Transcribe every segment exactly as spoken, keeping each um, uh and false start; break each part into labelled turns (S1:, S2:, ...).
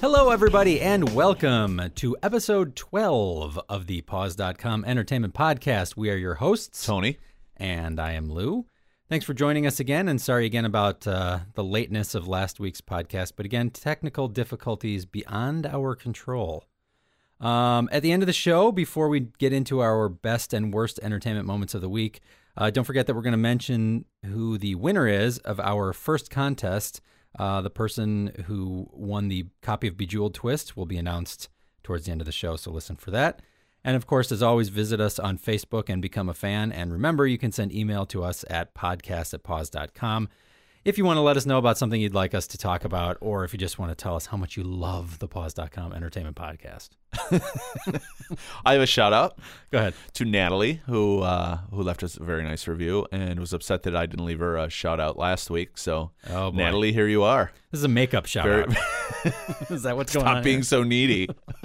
S1: Hello, everybody, and welcome to episode twelve of the Pause dot com Entertainment Podcast. We are your hosts,
S2: Tony.
S1: And I am Lou. Thanks for joining us again, and sorry again about uh, the lateness of last week's podcast, but again, technical difficulties beyond our control. Um, at the end of the show, before we get into our best and worst entertainment moments of the week, uh, don't forget that we're going to mention who the winner is of our first contest. Uh, the person who won the copy of Bejeweled Twist will be announced towards the end of the show, so listen for that. And of course, as always, visit us on Facebook and become a fan. And remember, you can send email to us at podcast at pause dot com if you want to let us know about something you'd like us to talk about, or if you just want to tell us how much you love the Pause dot com Entertainment Podcast.
S2: I have a shout out.
S1: Go ahead.
S2: To Natalie, who uh, who left us a very nice review and was upset that I didn't leave her a shout out last week. So,
S1: oh,
S2: Natalie, here you are.
S1: This is a makeup shout
S2: very...
S1: out. Is that what's
S2: Stop
S1: going on?
S2: Stop being
S1: here?
S2: so needy.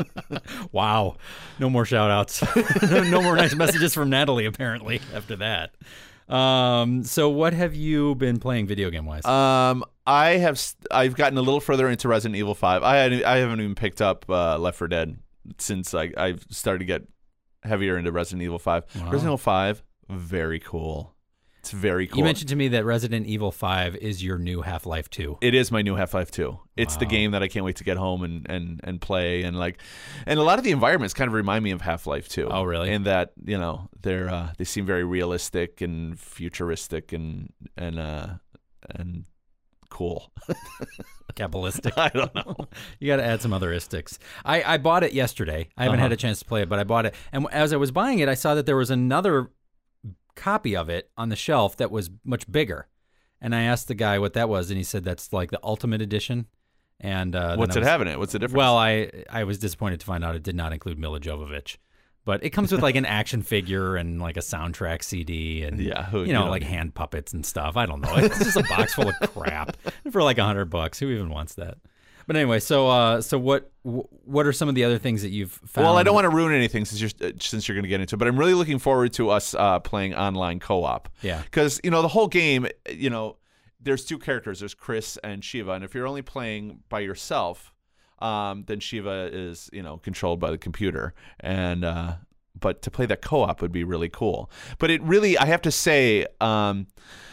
S1: Wow. No more shout outs. No more nice messages from Natalie, apparently, after that. Um, so what have you been playing video game wise?
S2: Um, I have, I've gotten a little further into Resident Evil five. I had, I haven't even picked up, uh, Left four Dead since I, I've started to get heavier into Resident Evil five.
S1: Wow.
S2: Resident Evil five, very cool. It's very cool.
S1: You mentioned to me that Resident Evil five is your new Half-Life two.
S2: It is my new Half-Life two. It's
S1: Wow.
S2: the game that I can't wait to get home and, and, and play, and like, and a lot of the environments kind of remind me of Half-Life two.
S1: Oh, really?
S2: In that, you know, they're uh, they seem very realistic and futuristic and and uh, and cool.
S1: Capitalistic.
S2: I don't know.
S1: You got to add some other istics. I, I bought it yesterday. I haven't
S2: Uh-huh.
S1: had a chance to play it, but I bought it. And as I was buying it, I saw that there was another copy of it on the shelf that was much bigger. And I asked the guy what that was, and he said that's like the Ultimate Edition. And uh,
S2: What's
S1: then
S2: it
S1: I was,
S2: have in it? What's the difference?
S1: Well, I I was disappointed to find out it did not include Mila Jovovich. But it comes with like an action figure and like a soundtrack C D and,
S2: yeah, who,
S1: you know,
S2: you
S1: like hand puppets and stuff. I don't know. It's just a box full of crap for like a hundred bucks. Who even wants that? But anyway, so uh, so what what are some of the other things that you've found?
S2: Well, I don't want to ruin anything since you're since you're going to get into it, but I'm really looking forward to us uh, playing online co-op.
S1: Yeah.
S2: Because, you know, the whole game, you know, there's two characters. There's Chris and Shiva, and if you're only playing by yourself, um, then Shiva is, you know, controlled by the computer, and uh, but to play that co-op would be really cool. But it really, I have to say, um,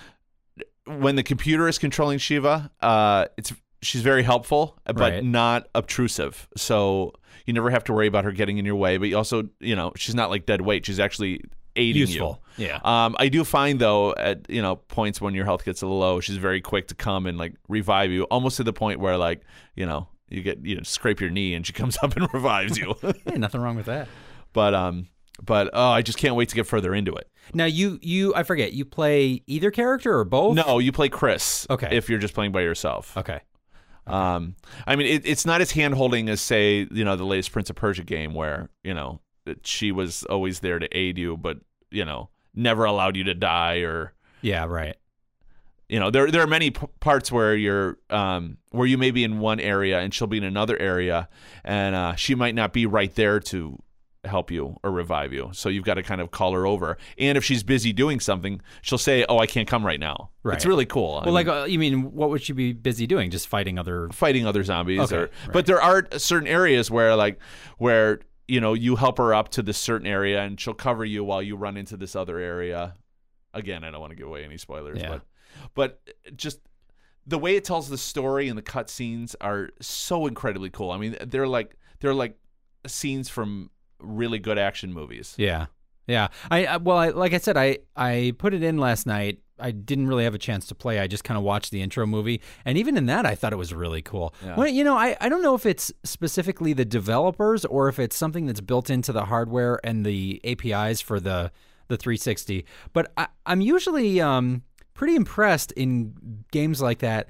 S2: when the computer is controlling Shiva, uh, it's she's very helpful, but
S1: Right.
S2: not obtrusive. So you never have to worry about her getting in your way. But you also, you know, she's not like dead weight. She's actually aiding
S1: Useful.
S2: you.
S1: Yeah.
S2: Um, I do find though, at you know points when your health gets a little low, she's very quick to come and like revive you, almost to the point where like you know you get you know scrape your knee and she comes up and revives you.
S1: Hey, nothing wrong with that.
S2: But um, but oh, I just can't wait to get further into it.
S1: Now you you I forget you play either character or both?
S2: No, you play Chris.
S1: Okay.
S2: If you're just playing by yourself.
S1: Okay. Okay.
S2: Um, I mean, it, it's not as hand-holding as, say, you know, the latest Prince of Persia game where, you know, she was always there to aid you, but, you know, never allowed you to die or...
S1: Yeah, right.
S2: You know, there there are many p- parts where you're, um, where you may be in one area and she'll be in another area, and uh, she might not be right there to help you or revive you. So you've got to kind of call her over. And if she's busy doing something, she'll say, oh, I can't come right now.
S1: Right.
S2: It's really cool.
S1: Well,
S2: I mean,
S1: like, uh, you mean, what would she be busy doing? Just fighting other...
S2: fighting other zombies.
S1: Okay,
S2: or,
S1: right.
S2: But there are certain areas where, like, where, you know, you help her up to this certain area and she'll cover you while you run into this other area. Again, I don't want to give away any spoilers,
S1: Yeah.
S2: but but just the way it tells the story and the cut scenes are so incredibly cool. I mean, they're like they're like scenes from really good action movies.
S1: Yeah. Yeah. I, I well, I, like I said, I, I put it in last night. I didn't really have a chance to play. I just kind of watched the intro movie. And even in that, I thought it was really cool.
S2: Yeah.
S1: Well, you know, I, I don't know if it's specifically the developers or if it's something that's built into the hardware and the A P Is for the, the three sixty. But I, I'm usually um, pretty impressed in games like that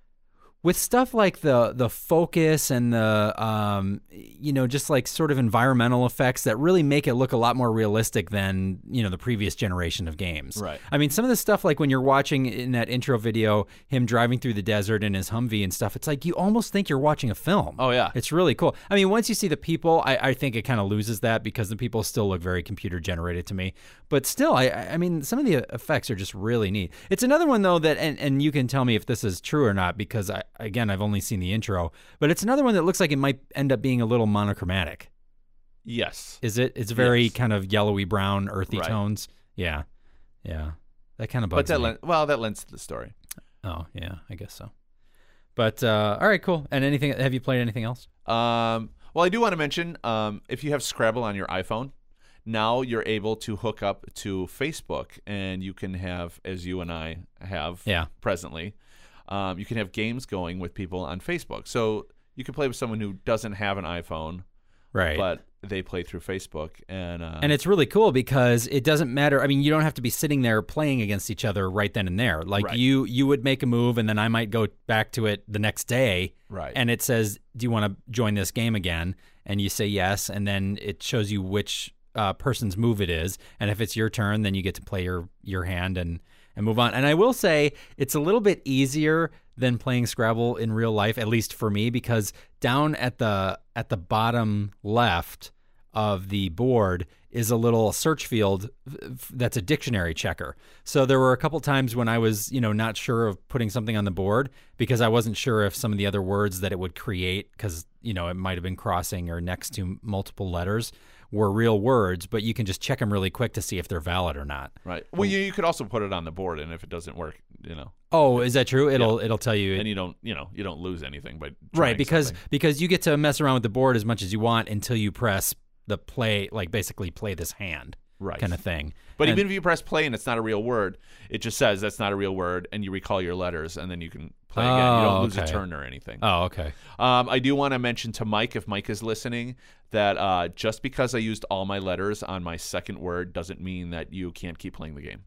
S1: with stuff like the the focus and the um you know just like sort of environmental effects that really make it look a lot more realistic than you know the previous generation of games.
S2: Right.
S1: I mean, some of the stuff like when you're watching in that intro video him driving through the desert in his Humvee and stuff, it's like you almost think you're watching a film.
S2: Oh yeah.
S1: It's really cool. I mean, once you see the people, I, I think it kind of loses that because the people still look very computer generated to me. But still, I I mean, some of the effects are just really neat. It's another one though that, and, and you can tell me if this is true or not, because I, again, I've only seen the intro, but it's another one that looks like it might end up being a little monochromatic.
S2: Yes.
S1: Is it? It's very
S2: Yes.
S1: kind of yellowy brown, earthy
S2: Right.
S1: tones. Yeah, yeah. That kind of
S2: But
S1: bugs
S2: that
S1: me.
S2: len- well, that lends to the story.
S1: Oh, yeah, I guess so. But uh, all right, cool. And anything? Have you played anything else?
S2: Um, well, I do want to mention um, if you have Scrabble on your iPhone, now you're able to hook up to Facebook, and you can have, as you and I have
S1: Yeah.
S2: presently, um, you can have games going with people on Facebook. So you can play with someone who doesn't have an iPhone,
S1: Right.
S2: but they play through Facebook, and uh,
S1: And it's really cool because it doesn't matter. I mean, you don't have to be sitting there playing against each other right then and there. Like
S2: Right.
S1: you, you would make a move, and then I might go back to it the next day,
S2: right,
S1: and it says, "Do you want to join this game again?" And you say yes, and then it shows you which uh, person's move it is. And if it's your turn, then you get to play your your hand and and move on. And I will say it's a little bit easier than playing Scrabble in real life, at least for me, because down at the at the bottom left of the board is a little search field f- that's a dictionary checker. So there were a couple times when I was, you know, not sure of putting something on the board because I wasn't sure if some of the other words that it would create, because, you know, it might have been crossing or next to multiple letters, were real words, but you can just check them really quick to see if they're valid or not.
S2: right. Well, you, you could also put it on the board, and if it doesn't work, you know,
S1: Oh, is that true? It'll it'll tell you.
S2: and you don't, you know, you don't lose anything by
S1: Right,
S2: trying
S1: because
S2: something.
S1: because you get to mess around with the board as much as you want until you press the play, like basically play this hand
S2: right
S1: kind of thing.
S2: But
S1: And-
S2: even if you press play and it's not a real word, it just says that's not a real word, and you recall your letters, and then you can play again. You
S1: Oh,
S2: don't lose a
S1: okay.
S2: turn or anything.
S1: Oh, okay.
S2: Um, I do want to mention to Mike, if Mike is listening, that uh, just because I used all my letters on my second word doesn't mean that you can't keep playing the game.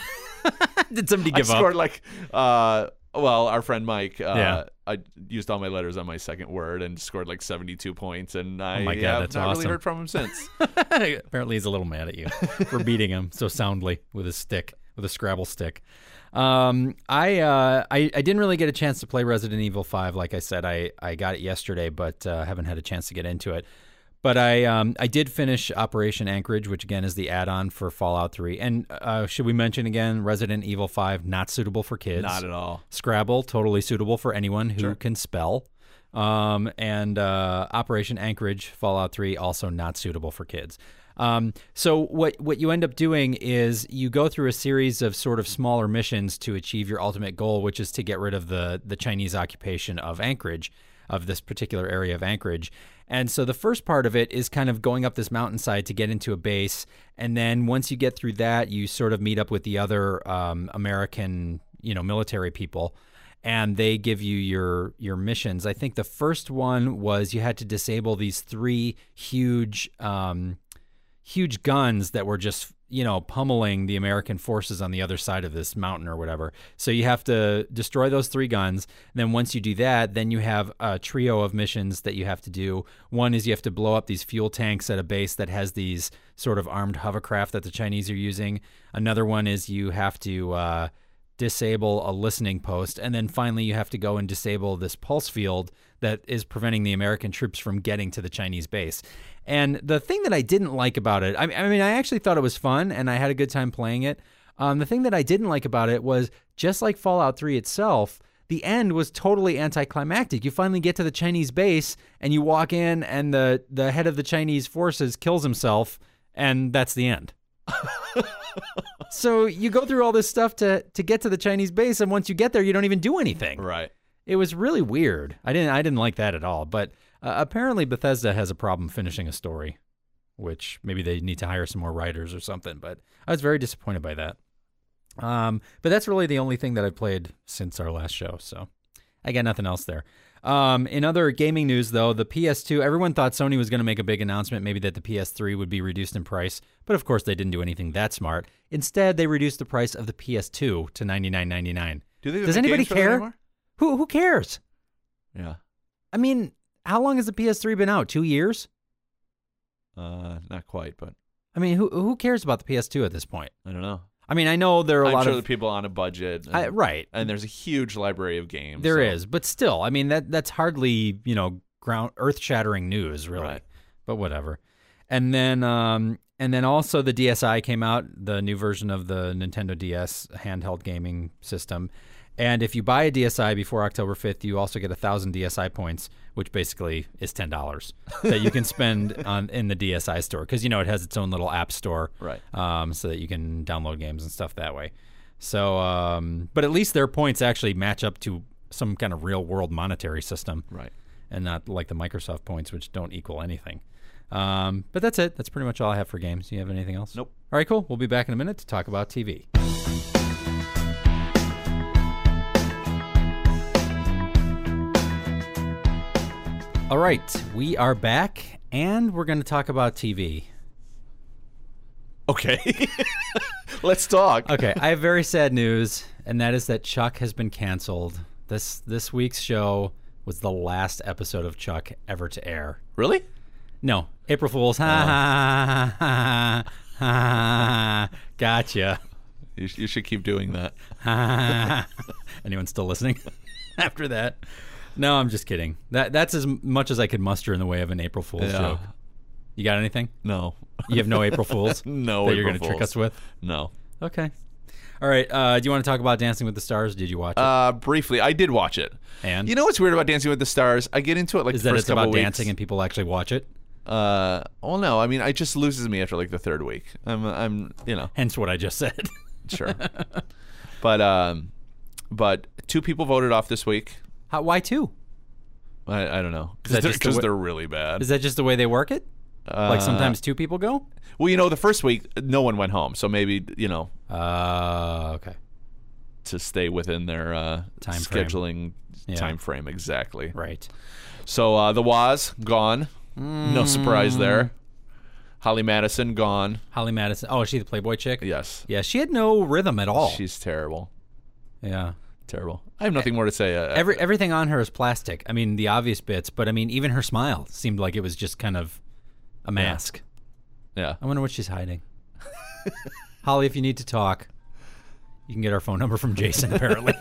S1: Did somebody
S2: I
S1: give up?
S2: scored like, uh, well, our friend Mike, uh,
S1: Yeah.
S2: I used all my letters on my second word and scored like seventy-two points, and I
S1: Oh my God,
S2: have
S1: that's
S2: not really
S1: awesome.
S2: heard from him since.
S1: Apparently, he's a little mad at you for beating him so soundly with his stick, with a Scrabble stick. Um, I, uh, I I didn't really get a chance to play Resident Evil five. Like I said, I, I got it yesterday, but uh, haven't had a chance to get into it. But I um I did finish Operation Anchorage, which again is the add-on for Fallout three. And uh, should we mention again, Resident Evil five not suitable for kids.
S2: Not at all.
S1: Scrabble totally suitable for anyone who
S2: Sure.
S1: can spell. Um, and uh, Operation Anchorage, Fallout three, also not suitable for kids. Um, so what what you end up doing is you go through a series of sort of smaller missions to achieve your ultimate goal, which is to get rid of the the Chinese occupation of Anchorage, of this particular area of Anchorage. And so the first part of it is kind of going up this mountainside to get into a base. And then once you get through that, you sort of meet up with the other um, American, you know, military people, and they give you your your missions. I think the first one was you had to disable these three huge um, huge guns that were just, you know, pummeling the American forces on the other side of this mountain or whatever. So you have to destroy those three guns. Then once you do that, then you have a trio of missions that you have to do. One is you have to blow up these fuel tanks at a base that has these sort of armed hovercraft that the Chinese are using. Another one is you have to uh, disable a listening post. And then finally you have to go and disable this pulse field that is preventing the American troops from getting to the Chinese base. And the thing that I didn't like about it, I I mean, I actually thought it was fun and I had a good time playing it. Um, the thing that I didn't like about it was, just like Fallout three itself, the end was totally anticlimactic. You finally get to the Chinese base and you walk in and the, the head of the Chinese forces kills himself, and that's the end. So you go through all this stuff to to get to the Chinese base, and once you get there, you don't even do anything.
S2: Right.
S1: It was really weird. I didn't I didn't like that at all. But uh, apparently Bethesda has a problem finishing a story, which maybe they need to hire some more writers or something. But I was very disappointed by that. Um, but that's really the only thing that I've played since our last show. So I got nothing else there. Um, in other gaming news, though, the P S two, everyone thought Sony was going to make a big announcement, maybe that the P S three would be reduced in price. But of course, they didn't do anything that smart. Instead, they reduced the price of the P S two to ninety-nine ninety-nine.
S2: Do they even
S1: Does
S2: make
S1: anybody
S2: games for that
S1: care?
S2: anymore?
S1: Who who cares?
S2: Yeah.
S1: I mean, how long has the P S three been out? Two years?
S2: Uh, not quite, but
S1: I mean, who who cares about the P S two at this point?
S2: I don't know.
S1: I mean, I know there are a
S2: I'm
S1: lot
S2: sure
S1: of
S2: the people on a budget. And,
S1: I, right.
S2: and there's a huge library of games.
S1: There
S2: so-
S1: is, but still, I mean that that's hardly, you know, ground earth-shattering news, really.
S2: Right.
S1: But whatever. And then um and then also the D S i came out, the new version of the Nintendo D S handheld gaming system. And if you buy a D S I before October fifth, you also get one thousand D S I points, which basically is ten dollars that you can spend on in the D S I store. Because, you know, it has its own little app store.
S2: Right.
S1: Um, so that you can download games and stuff that way. So, um, but at least their points actually match up to some kind of real-world monetary system.
S2: Right.
S1: And not like the Microsoft points, which don't equal anything. Um, but that's it. That's pretty much all I have for games. Do you have anything else?
S2: Nope.
S1: All right, cool. We'll be back in a minute to talk about T V. All right, we are back, and we're going to talk about T V.
S2: Okay. Let's talk.
S1: Okay, I have very sad news, and that is that Chuck has been canceled. This this week's show was the last episode of Chuck ever to air.
S2: Really?
S1: No, April Fool's. Ha ha ha ha ha. Gotcha.
S2: You, sh- you should keep doing that.
S1: Anyone still listening after that? No, I'm just kidding. That That's as much as I could muster in the way of an April Fool's
S2: Yeah.
S1: joke. You got anything?
S2: No.
S1: You have no April Fools
S2: No
S1: that you're
S2: April
S1: going to trick
S2: Fools.
S1: us with?
S2: No.
S1: Okay. All right. Uh, do you want to talk about Dancing with the Stars? Did you watch it?
S2: Uh, briefly, I did watch it.
S1: And?
S2: You know what's weird about Dancing with the Stars? I get into it like
S1: Is
S2: the
S1: that
S2: first
S1: it's
S2: couple
S1: about
S2: weeks.
S1: dancing and people actually watch it?
S2: Uh, well, no. I mean, it just loses me after like the third week. I'm, I'm, you know,
S1: Hence what I just said.
S2: sure. But, um, but two people voted off this week.
S1: How, why two?
S2: I, I don't know
S1: Is that
S2: because
S1: just
S2: they're,
S1: the way-
S2: they're really bad.
S1: Is that just the way they work it? Like
S2: Uh,
S1: sometimes two people go?
S2: Well, you know, the first week no one went home, so maybe you know
S1: Uh, okay.
S2: to stay within their uh,
S1: Time frame.
S2: scheduling
S1: Yeah.
S2: time frame exactly.
S1: Right.
S2: So uh, the Waz gone. No surprise
S1: Mm.
S2: there. Holly Madison gone.
S1: Holly Madison. Oh, is she the Playboy chick?
S2: Yes,
S1: Yeah, she had no rhythm at all.
S2: she's terrible.
S1: yeah.
S2: Terrible. I have nothing more to say. Uh,
S1: Every everything on her is plastic. I mean, the obvious bits, but I mean, even her smile seemed like it was just kind of a mask.
S2: yeah.
S1: I wonder what she's hiding. Holly, if you need to talk, you can get our phone number from Jason, apparently.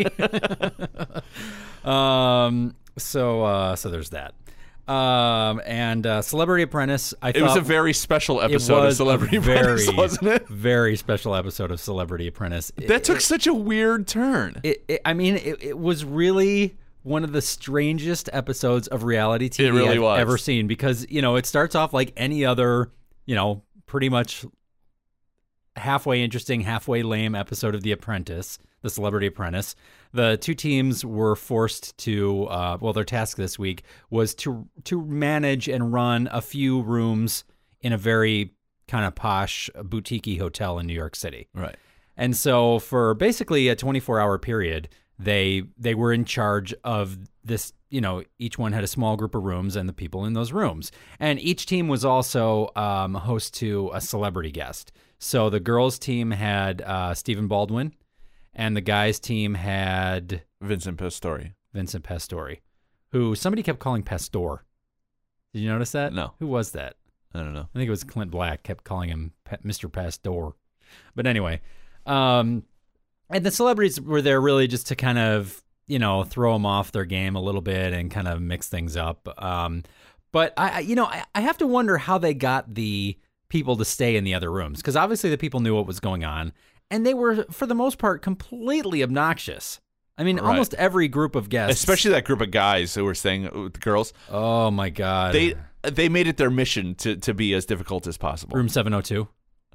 S1: um. So, uh, so there's that. Um. And uh, Celebrity Apprentice. I
S2: It
S1: thought
S2: was a very special
S1: it
S2: episode of
S1: was
S2: Celebrity
S1: a very,
S2: Apprentice, wasn't it?
S1: Very special episode of Celebrity Apprentice. It-
S2: That took
S1: it-
S2: such a weird turn.
S1: It, it, I mean, it, it was really one of the strangest episodes of reality T V
S2: It really
S1: I've
S2: was.
S1: ever seen because, you know, it starts off like any other, you know, pretty much halfway interesting, halfway lame episode of The Apprentice, The Celebrity Apprentice. The two teams were forced to, uh, well, their task this week was to to manage and run a few rooms in a very kind of posh boutique-y hotel in New York City.
S2: Right.
S1: And so for basically a twenty-four hour period, they they were in charge of this, you know, each one had a small group of rooms and the people in those rooms. And each team was also um, host to a celebrity guest. So the girls' team had uh, Stephen Baldwin, and the guys' team had
S2: Vincent Pastore.
S1: Vincent Pastore, who somebody kept calling Pastor. Did you notice that?
S2: No.
S1: Who was that?
S2: I don't know.
S1: I think it was Clint Black kept calling him Pa- Mister Pastor. But anyway, um, and the celebrities were there really just to kind of, you know, throw them off their game a little bit and kind of mix things up. Um, but I, I- you know, I, I have to wonder how they got the people to stay in the other rooms because obviously the people knew what was going on, and they were for the most part completely obnoxious. I mean,
S2: Right.
S1: almost every group of guests,
S2: Especially that group of guys who were staying with the girls.
S1: oh my god,
S2: They they made it their mission to, to be as difficult as possible.
S1: room seven oh two.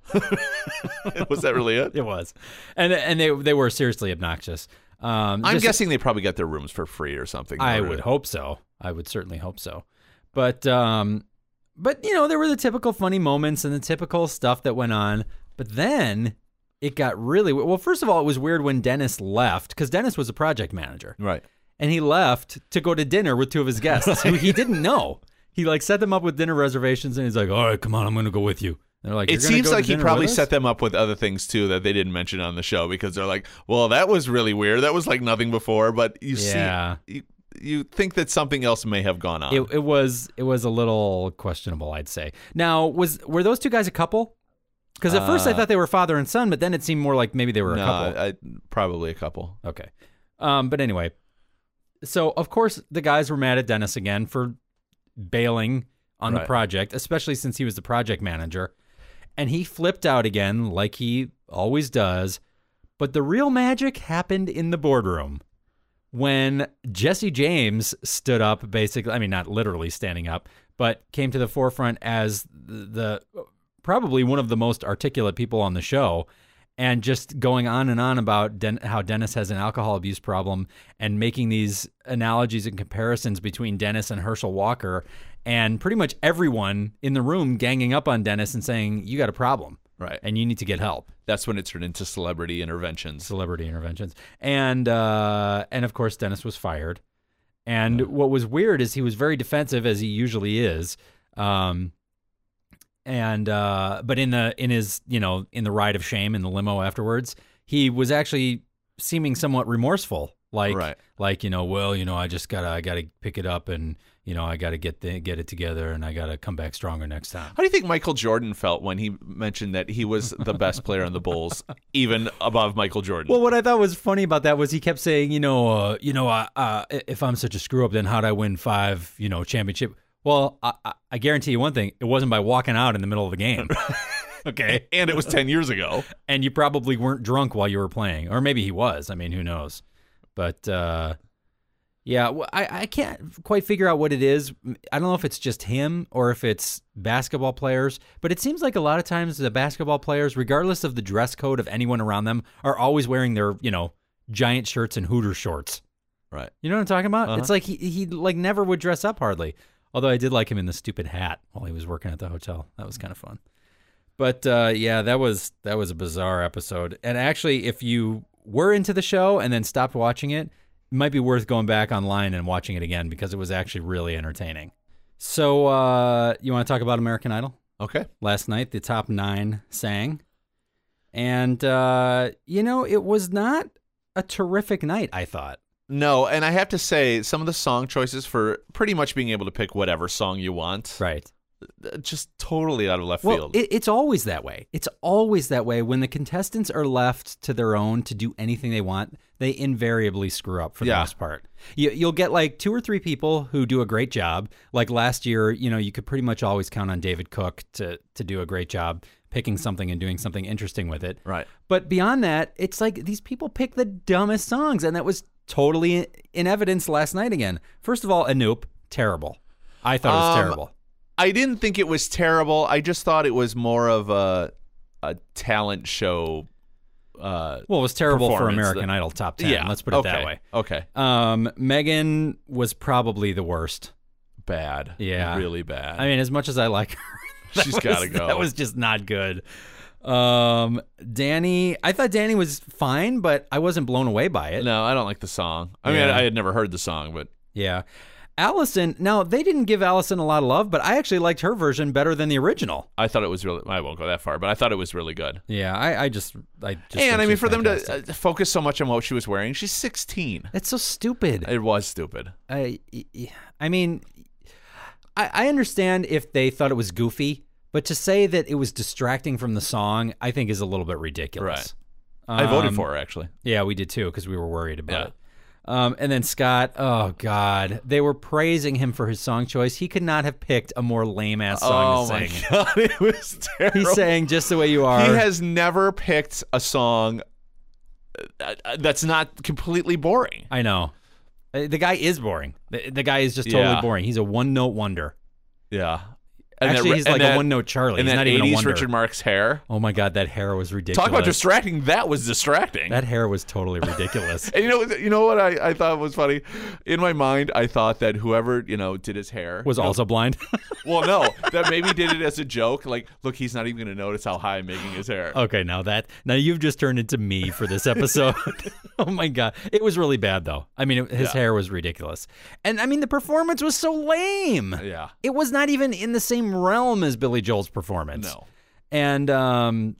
S2: Was that really it?
S1: It was, and and they they were seriously obnoxious. Um,
S2: I'm
S1: just-
S2: guessing they probably got their rooms for free or something. in
S1: I
S2: order
S1: would
S2: to-
S1: hope so. I would certainly hope so. But um, but you know, there were the typical funny moments and the typical stuff that went on. But then it got really well. First of all, it was weird when Dennis left because Dennis was a project manager,
S2: Right.
S1: and he left to go to dinner with two of his guests who he didn't know. He like set them up with dinner reservations, and he's like, "All right, come on, I'm going to go with you." And they're like,
S2: It
S1: "You're gonna
S2: seems
S1: go to
S2: like he
S1: dinner
S2: probably
S1: with us?"
S2: set them up with other things too that they didn't mention on the show because they're like, well, that was really weird. That was like nothing before. But you
S1: Yeah.
S2: see, you, you think that something else may have gone on.
S1: It, it was it was a little questionable, I'd say. Now, was were those two guys a couple? Because at first I
S2: Uh,
S1: thought they were father and son, but then it seemed more like maybe they were a
S2: no,
S1: couple.
S2: I, probably a couple.
S1: Okay. Um, but anyway, so of course the guys were mad at Dennis again for bailing on the
S2: Right.
S1: project, especially since he was the project manager. And he flipped out again like he always does. But the real magic happened in the boardroom. when Jesse James stood up, basically, I mean, not literally standing up, but came to the forefront as the, the probably one of the most articulate people on the show, and just going on and on about Den- how Dennis has an alcohol abuse problem and making these analogies and comparisons between Dennis and Herschel Walker, and pretty much everyone in the room ganging up on Dennis and saying, you got a problem.
S2: Right.
S1: And you need to get help.
S2: That's when it turned into celebrity interventions.
S1: Celebrity interventions. And, uh, and of course, Dennis was fired. And yeah. what was weird is he was very defensive, as he usually is. Um, and uh, but in the in his you know in the ride of shame in the limo afterwards, he was actually seeming somewhat remorseful. Like
S2: right.
S1: like you know, well, you know, I just gotta I gotta pick it up, and you know, I gotta get the, get it together, and I gotta come back stronger next time.
S2: How do you think Michael Jordan felt when he mentioned that he was the best player on the Bulls, even above Michael Jordan?
S1: Well, what I thought was funny about that was he kept saying, you know, uh, you know, uh, uh, if I'm such a screw up, then how'd I win five, you know, championship? Well, I, I, I guarantee you one thing: it wasn't by walking out in the middle of the game. Okay,
S2: and it was ten years ago,
S1: and you probably weren't drunk while you were playing, or maybe he was. I mean, who knows? But uh, yeah, I, I can't quite figure out what it is. I don't know if it's just him or if it's basketball players, but it seems like a lot of times the basketball players, regardless of the dress code of anyone around them, are always wearing their, you know, giant shirts and Hooter shorts.
S2: Right.
S1: You know what I'm talking about?
S2: Uh-huh.
S1: It's like he, he like never would dress up hardly. Although I did like him in the stupid hat while he was working at the hotel. That was kind of fun. But uh, yeah, that was that was a bizarre episode. And actually, if you were into the show and then stopped watching it, it might be worth going back online and watching it again, because it was actually really entertaining. So uh, you want to talk about American Idol?
S2: Okay.
S1: Last night, the top nine sang. And, uh, you know, it was not a terrific night, I thought.
S2: No, and I have to say, some of the song choices for pretty much being able to pick whatever song you want.
S1: Right.
S2: Just totally out of left
S1: well,
S2: field.
S1: It, it's always that way. It's always that way. When the contestants are left to their own to do anything they want, they invariably screw up for the
S2: yeah.
S1: most part. You, you'll get like two or three people who do a great job. Like last year, you know, you could pretty much always count on David Cook to, to do a great job picking something and doing something interesting with it.
S2: Right.
S1: But beyond that, it's like these people pick the dumbest songs, and that was totally in evidence last night again. First of all, Anoop, terrible. I thought it was
S2: um,
S1: terrible.
S2: I didn't think it was terrible. I just thought it was more of a a talent show. Uh,
S1: well, it was terrible for
S2: performance
S1: American
S2: that-
S1: Idol top ten.
S2: Yeah,
S1: Let's put it
S2: okay,
S1: that way.
S2: Okay.
S1: Um, Megan was probably the worst.
S2: Bad.
S1: Yeah.
S2: Really bad.
S1: I mean, as much as I like her, that
S2: She's
S1: was-
S2: gotta go.
S1: That was just not good. Um, Danny, I thought Danny was fine, but I wasn't blown away by it.
S2: No, I don't like the song. I mean,
S1: Yeah.
S2: I, I had never heard the song, but
S1: Yeah. Allison, now they didn't give Allison a lot of love, but I actually liked her version better than the original.
S2: I thought it was really. I won't go that far, but I thought it was really good.
S1: Yeah, I, I just, I just.
S2: And
S1: think
S2: I mean,
S1: she's
S2: for them
S1: fantastic.
S2: to uh, focus so much on what she was wearing, she's sixteen.
S1: It's so stupid.
S2: It was stupid.
S1: I, I mean, I, I understand if they thought it was goofy, but to say that it was distracting from the song, I think is a little bit ridiculous.
S2: Right. I voted
S1: Um,
S2: for her, actually.
S1: Yeah, we did too, because we were worried about
S2: Yeah.
S1: it. Um, and then Scott, oh God, they were praising him for his song choice. He could not have picked a more lame ass song
S2: Oh
S1: to
S2: my
S1: sing.
S2: god, it was terrible.
S1: He sang "Just the Way You Are."
S2: He has never picked a song uh, that's not completely boring.
S1: I know. Uh, The guy is boring. The, the guy is just totally
S2: Yeah.
S1: boring. He's a one note wonder.
S2: Yeah.
S1: Actually,
S2: that,
S1: he's like
S2: that,
S1: a one note Charlie.
S2: And
S1: He's
S2: that
S1: not even a
S2: eighties
S1: wonder.
S2: Richard Marx hair.
S1: Oh my God, that hair was ridiculous.
S2: Talk about distracting. That was distracting.
S1: That hair was totally ridiculous.
S2: And you know, you know what I, I thought was funny? In my mind, I thought that whoever, you know, did his hair
S1: Was
S2: you know,
S1: also blind.
S2: well, no, that maybe did it as a joke. Like, look, he's not even going to notice how high I'm making his hair.
S1: Okay, now that now you've just turned into me for this episode. Oh my God, it was really bad though. I mean, it, his
S2: Yeah.
S1: hair was ridiculous, and I mean the performance was so lame.
S2: Yeah.
S1: It was not even in the same realm as Billy Joel's performance.
S2: No.
S1: And um,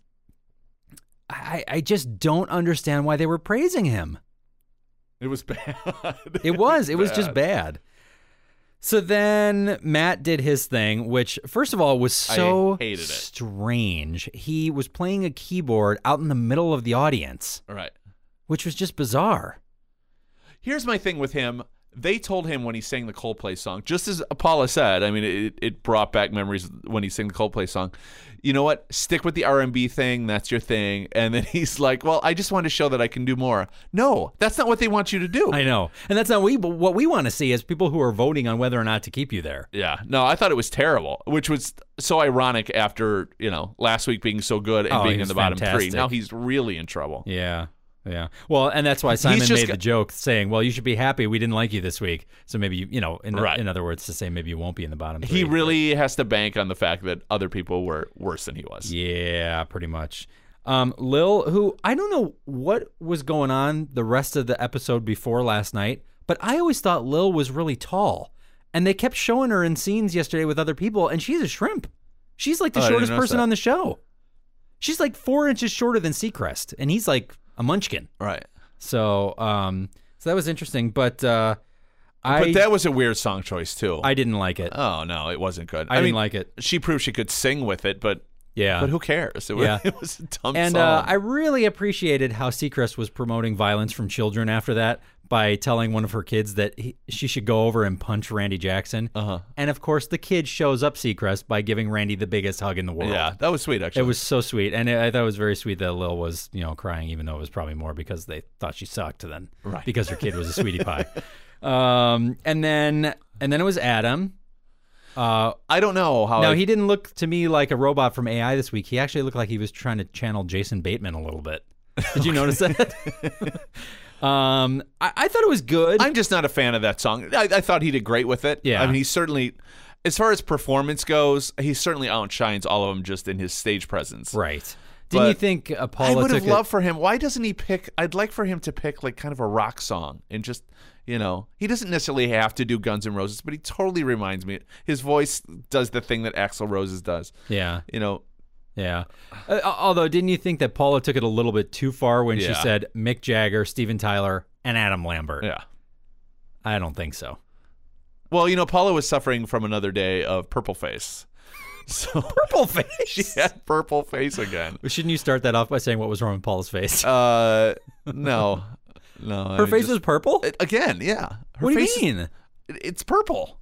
S1: I I just don't understand why they were praising him.
S2: It was bad.
S1: It was. It was just bad. So then Matt did his thing, which, first of all, was so
S2: I hated it.
S1: strange. He was playing a keyboard out in the middle of the audience,
S2: All right.
S1: which was just bizarre.
S2: Here's my thing with him. they told him when he sang the Coldplay song, just as Paula said, I mean, it, it brought back memories when he sang the Coldplay song. You know what? Stick with the R and B thing. That's your thing. And then he's like, well, I just want to show that I can do more. No, that's not what they want you to do.
S1: I know. And that's not we, but what we want to see is people who are voting on whether or not to keep you there.
S2: Yeah. No, I thought it was terrible, which was so ironic after, you know, last week being so good and
S1: Oh,
S2: being
S1: he
S2: in the
S1: was
S2: bottom
S1: fantastic.
S2: three. Now he's really in trouble.
S1: Yeah. Yeah. Well, and that's why Simon
S2: just
S1: made
S2: got-
S1: the joke saying, well, you should be happy we didn't like you this week. So maybe, you, you know, in,
S2: Right.
S1: in other words, to say maybe you won't be in the bottom three.
S2: He really has to bank on the fact that other people were worse than he was.
S1: Yeah, pretty much. Um, Lil, who I don't know what was going on the rest of the episode before last night, but I always thought Lil was really tall. And they kept showing her in scenes yesterday with other people, and she's a shrimp. She's like the
S2: Oh, I didn't
S1: shortest
S2: notice
S1: person
S2: that.
S1: on the show. She's like four inches shorter than Seacrest, and he's like a munchkin.
S2: Right.
S1: So, um, so that was interesting, but uh, I
S2: But that was a weird song choice, too.
S1: I didn't like it.
S2: oh, no, it wasn't good.
S1: I,
S2: I,
S1: didn't
S2: mean,
S1: like it.
S2: she proved she could sing with it, but
S1: Yeah.
S2: but who cares? It was,
S1: Yeah.
S2: it was a dumb
S1: And
S2: song.
S1: uh, I really appreciated how Seacrest was promoting violence from children after that by telling one of her kids that he, she should go over and punch Randy Jackson.
S2: Uh-huh.
S1: And of course, the kid shows up Seacrest by giving Randy the biggest hug in the world.
S2: Yeah, that was sweet, actually.
S1: It was so sweet. And I thought it was very sweet that Lil was, you know, crying, even though it was probably more because they thought she sucked than
S2: Right.
S1: because her kid was a sweetie pie. Um, and then and then it was Adam. Uh,
S2: I don't know how.
S1: now,
S2: I-
S1: he didn't look to me like a robot from A I this week. He actually looked like he was trying to channel Jason Bateman a little bit. Did you notice that? um, I, I thought it was good.
S2: I'm just not a fan of that song. I, I thought he did great with it.
S1: Yeah.
S2: I mean, he certainly, as far as performance goes, he certainly outshines all of them just in his stage presence.
S1: right. Didn't you
S2: But
S1: think uh,
S2: I
S1: Paula
S2: would have
S1: took
S2: loved for him. Why doesn't he pick? I'd like for him to pick like kind of a rock song and just, you know, he doesn't necessarily have to do Guns N' Roses, but he totally reminds me. His voice does the thing that Axl Rose's does.
S1: A, yeah,
S2: You know,
S1: yeah. Uh, although, didn't you think that Paula took it a little bit too far when she
S2: Yeah.
S1: said Mick Jagger, Steven Tyler, and Adam Lambert?
S2: yeah.
S1: I don't think so.
S2: Well, you know, Paula was suffering from another day of purple face. So
S1: Purple face.
S2: she had purple face again.
S1: Shouldn't you start that off by saying what was wrong with Paula's face?
S2: Uh, no, no.
S1: Her
S2: I
S1: face
S2: just-
S1: was purple?
S2: It- again, yeah. Her
S1: What do you
S2: face is-
S1: mean?
S2: it- it's purple.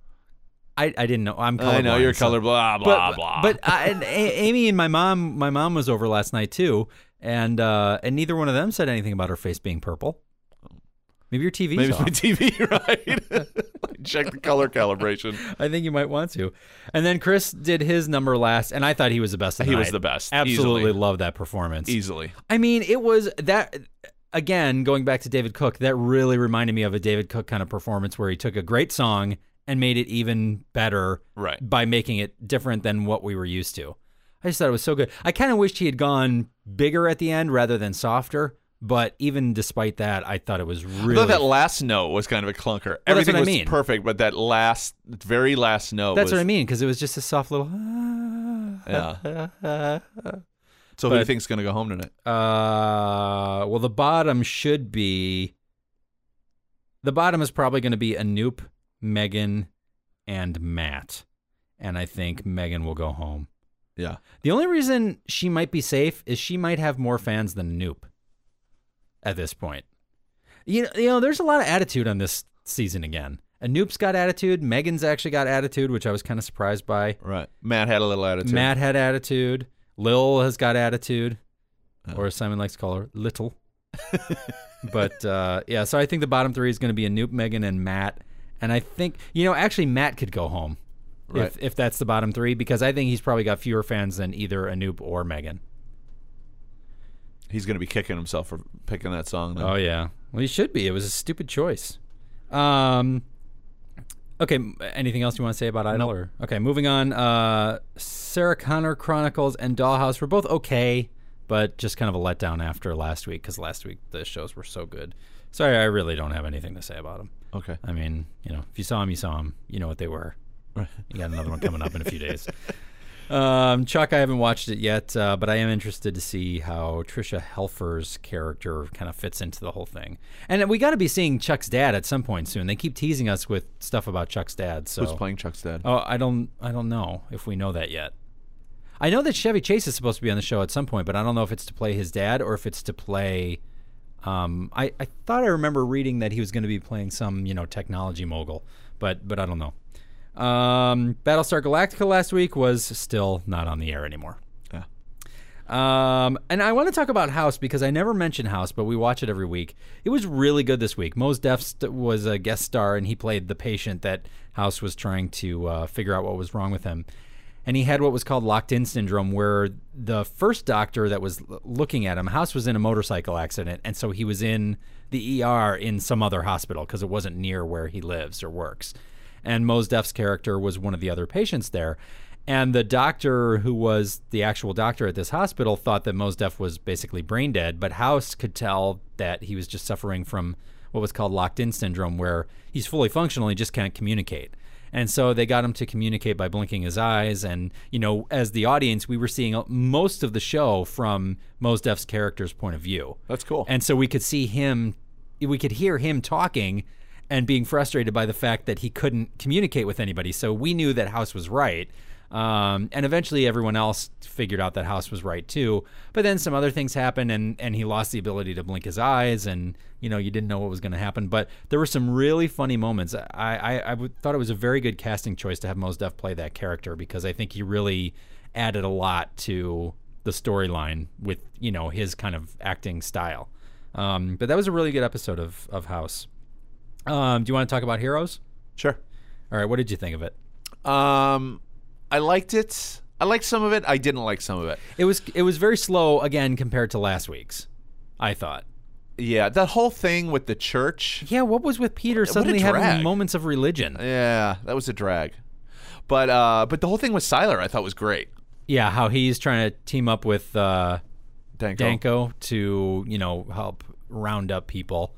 S1: I, I didn't know. I'm colorblind.
S2: I know you're
S1: so-
S2: color blah blah
S1: but,
S2: blah.
S1: But I, and A- Amy and my mom, my mom was over last night too, and uh, and neither one of them said anything about her face being purple. Maybe your T V's
S2: maybe
S1: off.
S2: it's my T V, right? Check the color calibration.
S1: I think you might want to. And then Chris did his number last, and I thought he was the best. Of the
S2: He was
S1: night.
S2: the best,
S1: Absolutely
S2: easily.
S1: loved that performance.
S2: Easily.
S1: I mean, it was that. Again, going back to David Cook, that really reminded me of a David Cook kind of performance where he took a great song and made it even better
S2: Right.
S1: by making it different than what we were used to. I just thought it was so good. I kind of wished he had gone bigger at the end rather than softer, but even despite that, I thought it was really...
S2: Although that last note was kind of a clunker.
S1: that's
S2: Everything
S1: what I
S2: was
S1: mean.
S2: perfect, but that last, very last note
S1: That's
S2: was...
S1: what I mean, because it was just a soft little...
S2: Yeah. So who do you
S1: But-
S2: think's going to go home tonight?
S1: Uh, well, the bottom should be... The bottom is probably going to be Anoop, Megan, and Matt. And I think Megan will go home.
S2: Yeah.
S1: The only reason she might be safe is she might have more fans than Anoop at this point. You know, you know, there's a lot of attitude on this season again. Anoop's got attitude. Megan's actually got attitude, which I was kind of surprised by.
S2: Right. Matt had a little attitude.
S1: Matt had attitude. Lil has got attitude, or as Simon likes to call her, Little. But uh, yeah, so I think the bottom three is going to be Anoop, Megan, and Matt. And I think, you know, actually Matt could go home
S2: Right.
S1: if if that's the bottom three, because I think he's probably got fewer fans than either Anoop or Megan.
S2: He's going to be kicking himself for picking that song. Now.
S1: Oh yeah, well he should be. It was a stupid choice. Um, okay, m- anything else you want to say about Idol?
S2: No.
S1: Or okay, moving on. Uh, Sarah Connor Chronicles and Dollhouse were both okay, but just kind of a letdown after last week because last week the shows were so good. Sorry, I really don't have anything to say about them.
S2: Okay.
S1: I mean, you know, if you saw them, you saw them. You know what they were.
S2: Right.
S1: You got another one coming up in a few days. Um, Chuck, I haven't watched it yet, uh, but I am interested to see how Trisha Helfer's character kind of fits into the whole thing. And we got to be seeing Chuck's dad at some point soon. They keep teasing us with stuff about Chuck's dad. So
S2: Who's playing Chuck's dad?
S1: Oh, I don't, I don't know if we know that yet. I know that Chevy Chase is supposed to be on the show at some point, but I don't know if it's to play his dad or if it's to play Um, I, I thought I remember reading that he was going to be playing some, you know, technology mogul, but but I don't know. Um, Battlestar Galactica last week was still not on the air anymore.
S2: Yeah.
S1: Um, and I want to talk about House because I never mention House, but we watch it every week. It was really good this week. Mos Def st- was a guest star, and he played the patient that House was trying to uh, figure out what was wrong with him. And he had what was called locked-in syndrome, where the first doctor that was l- looking at him, House was in a motorcycle accident, and so he was in the E R in some other hospital because it wasn't near where he lives or works. And Mos Def's character was one of the other patients there. And the doctor who was the actual doctor at this hospital thought that Mos Def was basically brain dead, but House could tell that he was just suffering from what was called locked-in syndrome, where he's fully functional, he just can't communicate. And so they got him to communicate by blinking his eyes. And, you know, as the audience, we were seeing most of the show from Mos Def's character's point of view.
S2: That's cool.
S1: And so we could see him, we could hear him talking and being frustrated by the fact that he couldn't communicate with anybody. So we knew that House was right. Um, and eventually everyone else figured out that House was right too. But then some other things happened, and, and he lost the ability to blink his eyes, and, you know, you didn't know what was going to happen. But there were some really funny moments. I, I, I w- thought it was a very good casting choice to have Mos Def play that character, because I think he really added a lot to the storyline with, you know, his kind of acting style. Um, but that was a really good episode of, of House. Um, do you want to talk about Heroes?
S2: Sure.
S1: All right. What did you think of it?
S2: Um, I liked it. I liked some of it. I didn't like some of it.
S1: It was it was very slow again compared to last week's, I thought.
S2: Yeah, that whole thing with the church.
S1: Yeah, what was with Peter suddenly having moments of religion?
S2: Yeah, that was a drag. But uh, but the whole thing with Sylar I thought was great.
S1: Yeah, how he's trying to team up with uh,
S2: Danko.
S1: Danko to, you know, help round up people.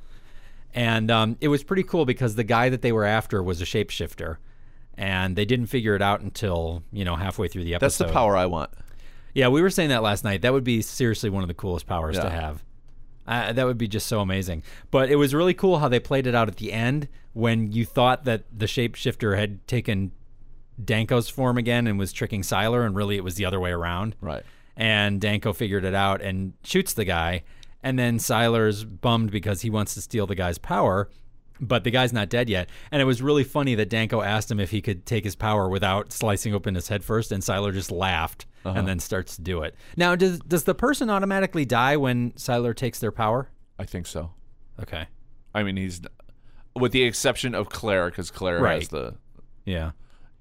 S1: And um, it was pretty cool because the guy that they were after was a shapeshifter. And they didn't figure it out until, you know, halfway through the episode.
S2: That's the power I want.
S1: Yeah, we were saying that last night. That would be seriously one of the coolest powers
S2: yeah.
S1: to have. Uh, that would be just so amazing. But it was really cool how they played it out at the end when you thought that the shapeshifter had taken Danko's form again and was tricking Sylar, and really it was the other way around.
S2: Right.
S1: And Danko figured it out and shoots the guy. And then Sylar's bummed because he wants to steal the guy's power. But the guy's not dead yet. And it was really funny that Danko asked him if he could take his power without slicing open his head first, and Sylar just laughed uh-huh. and then starts to do it. Now, does does the person automatically die when Sylar takes their power?
S2: I think so.
S1: Okay.
S2: I mean, he's... With the exception of Claire, because Claire
S1: right.
S2: has the...
S1: Yeah.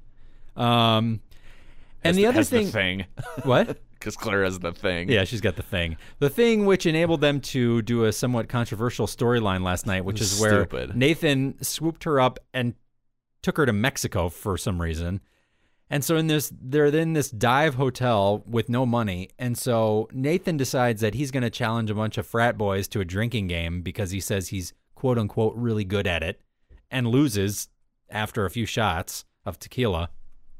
S1: Um, and
S2: has
S1: the,
S2: the
S1: other
S2: has
S1: thing...
S2: the thing.
S1: What?
S2: Because Claire has the thing.
S1: Yeah, she's got the thing. The thing which enabled them to do a somewhat controversial storyline last night, which is where
S2: Stupid.
S1: Nathan swooped her up and took her to Mexico for some reason. And so in this, they're in this dive hotel with no money. And so Nathan decides that he's going to challenge a bunch of frat boys to a drinking game because he says he's quote unquote really good at it, and loses after a few shots of tequila.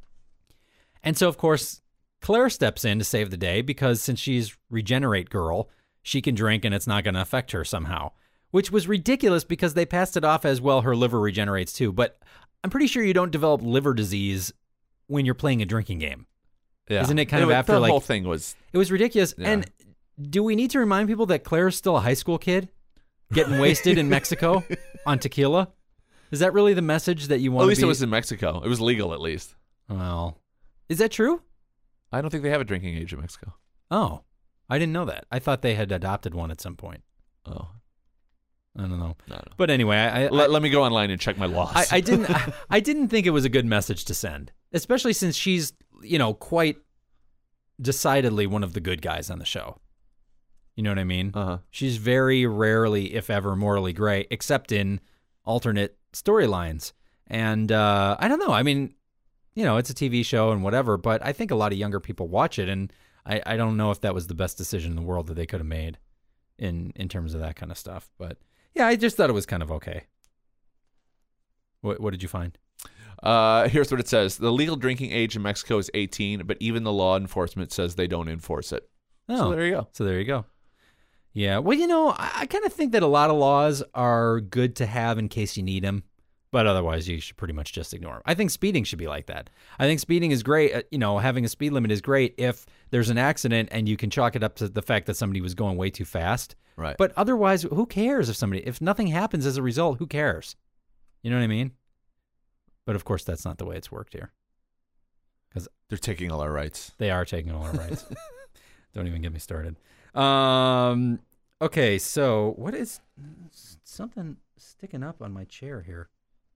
S1: And so, of course, Claire steps in to save the day because since she's Regenerate Girl, she can drink and it's not going to affect her somehow, which was ridiculous because they passed it off as, well, her liver regenerates too. But I'm pretty sure you don't develop liver disease when you're playing a drinking game.
S2: Yeah.
S1: Isn't it kind
S2: anyway,
S1: of after
S2: the
S1: like...
S2: The whole thing was...
S1: It was ridiculous.
S2: Yeah.
S1: And do we need to remind people that Claire's still a high school kid getting wasted in Mexico on tequila? Is that really the message that you want
S2: At
S1: to
S2: least
S1: be...
S2: it was in Mexico. It was legal, at least.
S1: Well, is that true?
S2: I don't think they have a drinking age in Mexico.
S1: Oh, I didn't know that. I thought they had adopted one at some point.
S2: Oh.
S1: I don't know.
S2: No, no.
S1: But anyway, I, I,
S2: let, let me go online and check my laws.
S1: I, I didn't. I, I didn't think it was a good message to send, especially since she's, you know, quite decidedly one of the good guys on the show. You know what I mean?
S2: Uh-huh.
S1: She's very rarely, if ever, morally gray, except in alternate storylines. And uh, I don't know. I mean, you know, it's a T V show and whatever, but I think a lot of younger people watch it, and I, I don't know if that was the best decision in the world that they could have made in in terms of that kind of stuff. But yeah, I just thought it was kind of okay. What what did you find?
S2: Uh, here's what it says. The legal drinking age in Mexico is eighteen, but even the law enforcement says they don't enforce it.
S1: Oh,
S2: so there you go.
S1: So there you go. Yeah. Well, you know, I, I kind of think that a lot of laws are good to have in case you need them. But otherwise, you should pretty much just ignore them. I think speeding should be like that. I think speeding is great. Uh, you know, having a speed limit is great if there's an accident and you can chalk it up to the fact that somebody was going way too fast.
S2: Right.
S1: But otherwise, who cares if somebody, if nothing happens as a result, who cares? You know what I mean? But of course, that's not the way it's worked here. Because
S2: they're taking all our rights.
S1: They are taking all our rights. Don't even get me started. Um. Okay, so what is something sticking up on my chair here?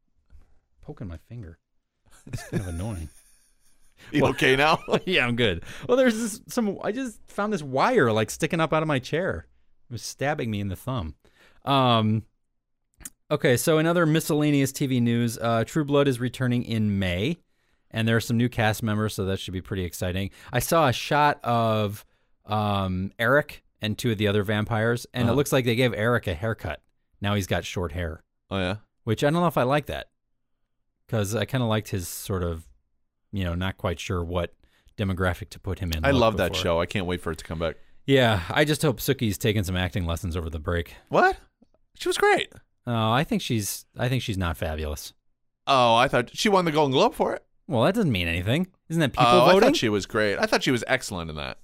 S1: Poking my finger. It's kind of annoying.
S2: You well, okay now?
S1: Yeah, I'm good. Well, there's this, some. I just found this wire like sticking up out of my chair. It was stabbing me in the thumb. Um. Okay, so in other miscellaneous T V news, uh, True Blood is returning in May, and there are some new cast members, so that should be pretty exciting. I saw a shot of um, Eric and two of the other vampires, and uh-huh. it looks like they gave Eric a haircut. Now he's got short hair.
S2: Oh, yeah?
S1: Which I don't know if I like that, because I kind of liked his sort of, you know, not quite sure what demographic to put him in.
S2: I love that show. I can't wait for it to come back.
S1: Yeah, I just hope Suki's taking some acting lessons over the break.
S2: What? She was great.
S1: Oh, I think she's. I think she's not fabulous.
S2: Oh, I thought she won the Golden Globe for it.
S1: Well, that doesn't mean anything. Isn't that people
S2: oh,
S1: voting?
S2: I thought she was great. I thought she was excellent in that.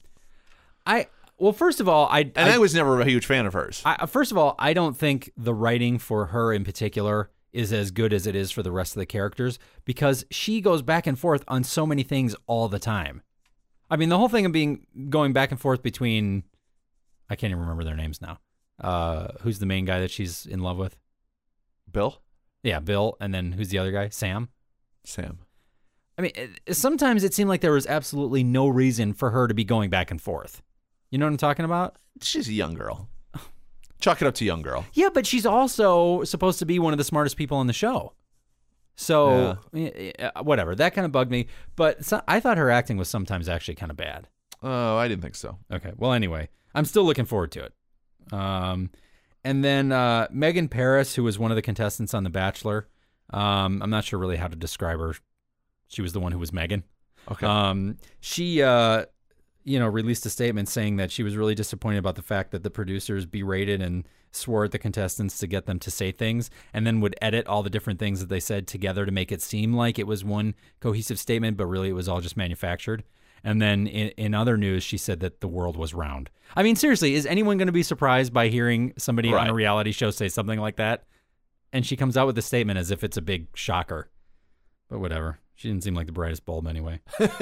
S1: I well, first of all, I
S2: and I, I was never a huge fan of hers.
S1: I, first of all, I don't think the writing for her in particular is as good as it is for the rest of the characters, because she goes back and forth on so many things all the time. I mean, the whole thing of being going back and forth between, I can't even remember their names now. Uh, who's the main guy that she's in love with?
S2: Bill?
S1: Yeah, Bill. And then who's the other guy? Sam?
S2: Sam.
S1: I mean, it, sometimes it seemed like there was absolutely no reason for her to be going back and forth. You know what I'm talking about?
S2: She's a young girl. Chalk it up to young girl.
S1: Yeah, but she's also supposed to be one of the smartest people on the show. So, yeah. whatever. That kind of bugged me. But so, I thought her acting was sometimes actually kind of bad.
S2: Oh, I didn't think so.
S1: Okay. Well, anyway, I'm still looking forward to it. Um... And then uh, Megan Paris, who was one of the contestants on The Bachelor. Um, I'm not sure really how to describe her. She was the one who was Megan.
S2: Okay.
S1: Um, she, uh, you know, released a statement saying that she was really disappointed about the fact that the producers berated and swore at the contestants to get them to say things, and then would edit all the different things that they said together to make it seem like it was one cohesive statement, but really it was all just manufactured. And then in, in other news, she said that the world was round. I mean, seriously, is anyone going to be surprised by hearing somebody right. on a reality show say something like that? And she comes out with a statement as if it's a big shocker. But whatever. She didn't seem like the brightest bulb anyway.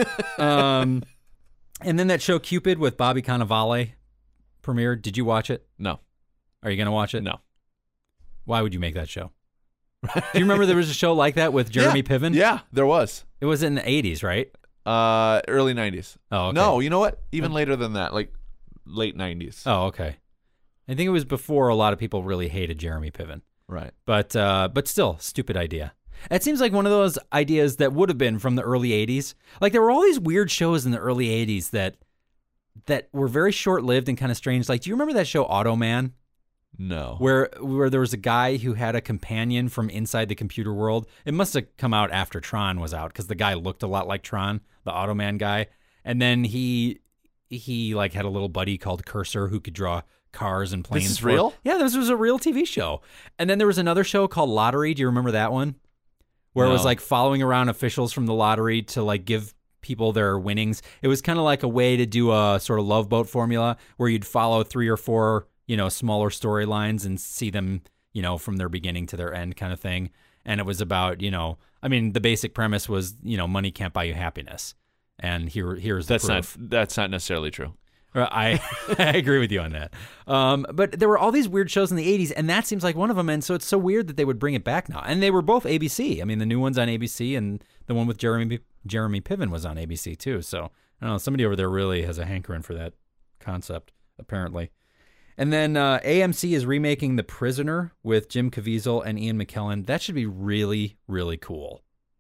S1: um, and then that show Cupid with Bobby Cannavale premiered. Did you watch it?
S2: No.
S1: Are you going to watch it?
S2: No.
S1: Why would you make that show? Do you remember there was a show like that with Jeremy
S2: yeah.
S1: Piven?
S2: Yeah, there was.
S1: It was in the eighties, right?
S2: Uh, early nineties.
S1: Oh, okay.
S2: No, you know what? Even later than that, like late nineties.
S1: Oh, okay. I think it was before a lot of people really hated Jeremy Piven.
S2: Right.
S1: But uh, but still, stupid idea. It seems like one of those ideas that would have been from the early eighties. Like there were all these weird shows in the early eighties that that were very short-lived and kind of strange. Like, do you remember that show Automan?
S2: No.
S1: Where where there was a guy who had a companion from inside the computer world. It must have come out after Tron was out, because the guy looked a lot like Tron, the Automan guy. And then he he like had a little buddy called Cursor who could draw cars and planes.
S2: This is
S1: for
S2: real?
S1: It. Yeah, this was a real T V show. And then there was another show called Lottery. Do you remember that one? Where
S2: no.
S1: it was like following around officials from the lottery to like give people their winnings. It was kind of like a way to do a sort of Love Boat formula where you'd follow three or four, you know, smaller storylines and see them, you know, from their beginning to their end kind of thing. And it was about, you know, I mean, the basic premise was, you know, money can't buy you happiness. And here, here's the
S2: that's
S1: proof.
S2: not that's not necessarily true.
S1: I I agree with you on that. Um, but there were all these weird shows in the eighties, and that seems like one of them. And so it's so weird that they would bring it back now. And they were both A B C. I mean, the new one's on A B C, and the one with Jeremy Jeremy Piven was on A B C too. So I don't know. Somebody over there really has a hankering for that concept, apparently. And then uh, A M C is remaking The Prisoner with Jim Caviezel and Ian McKellen. That should be really, really cool.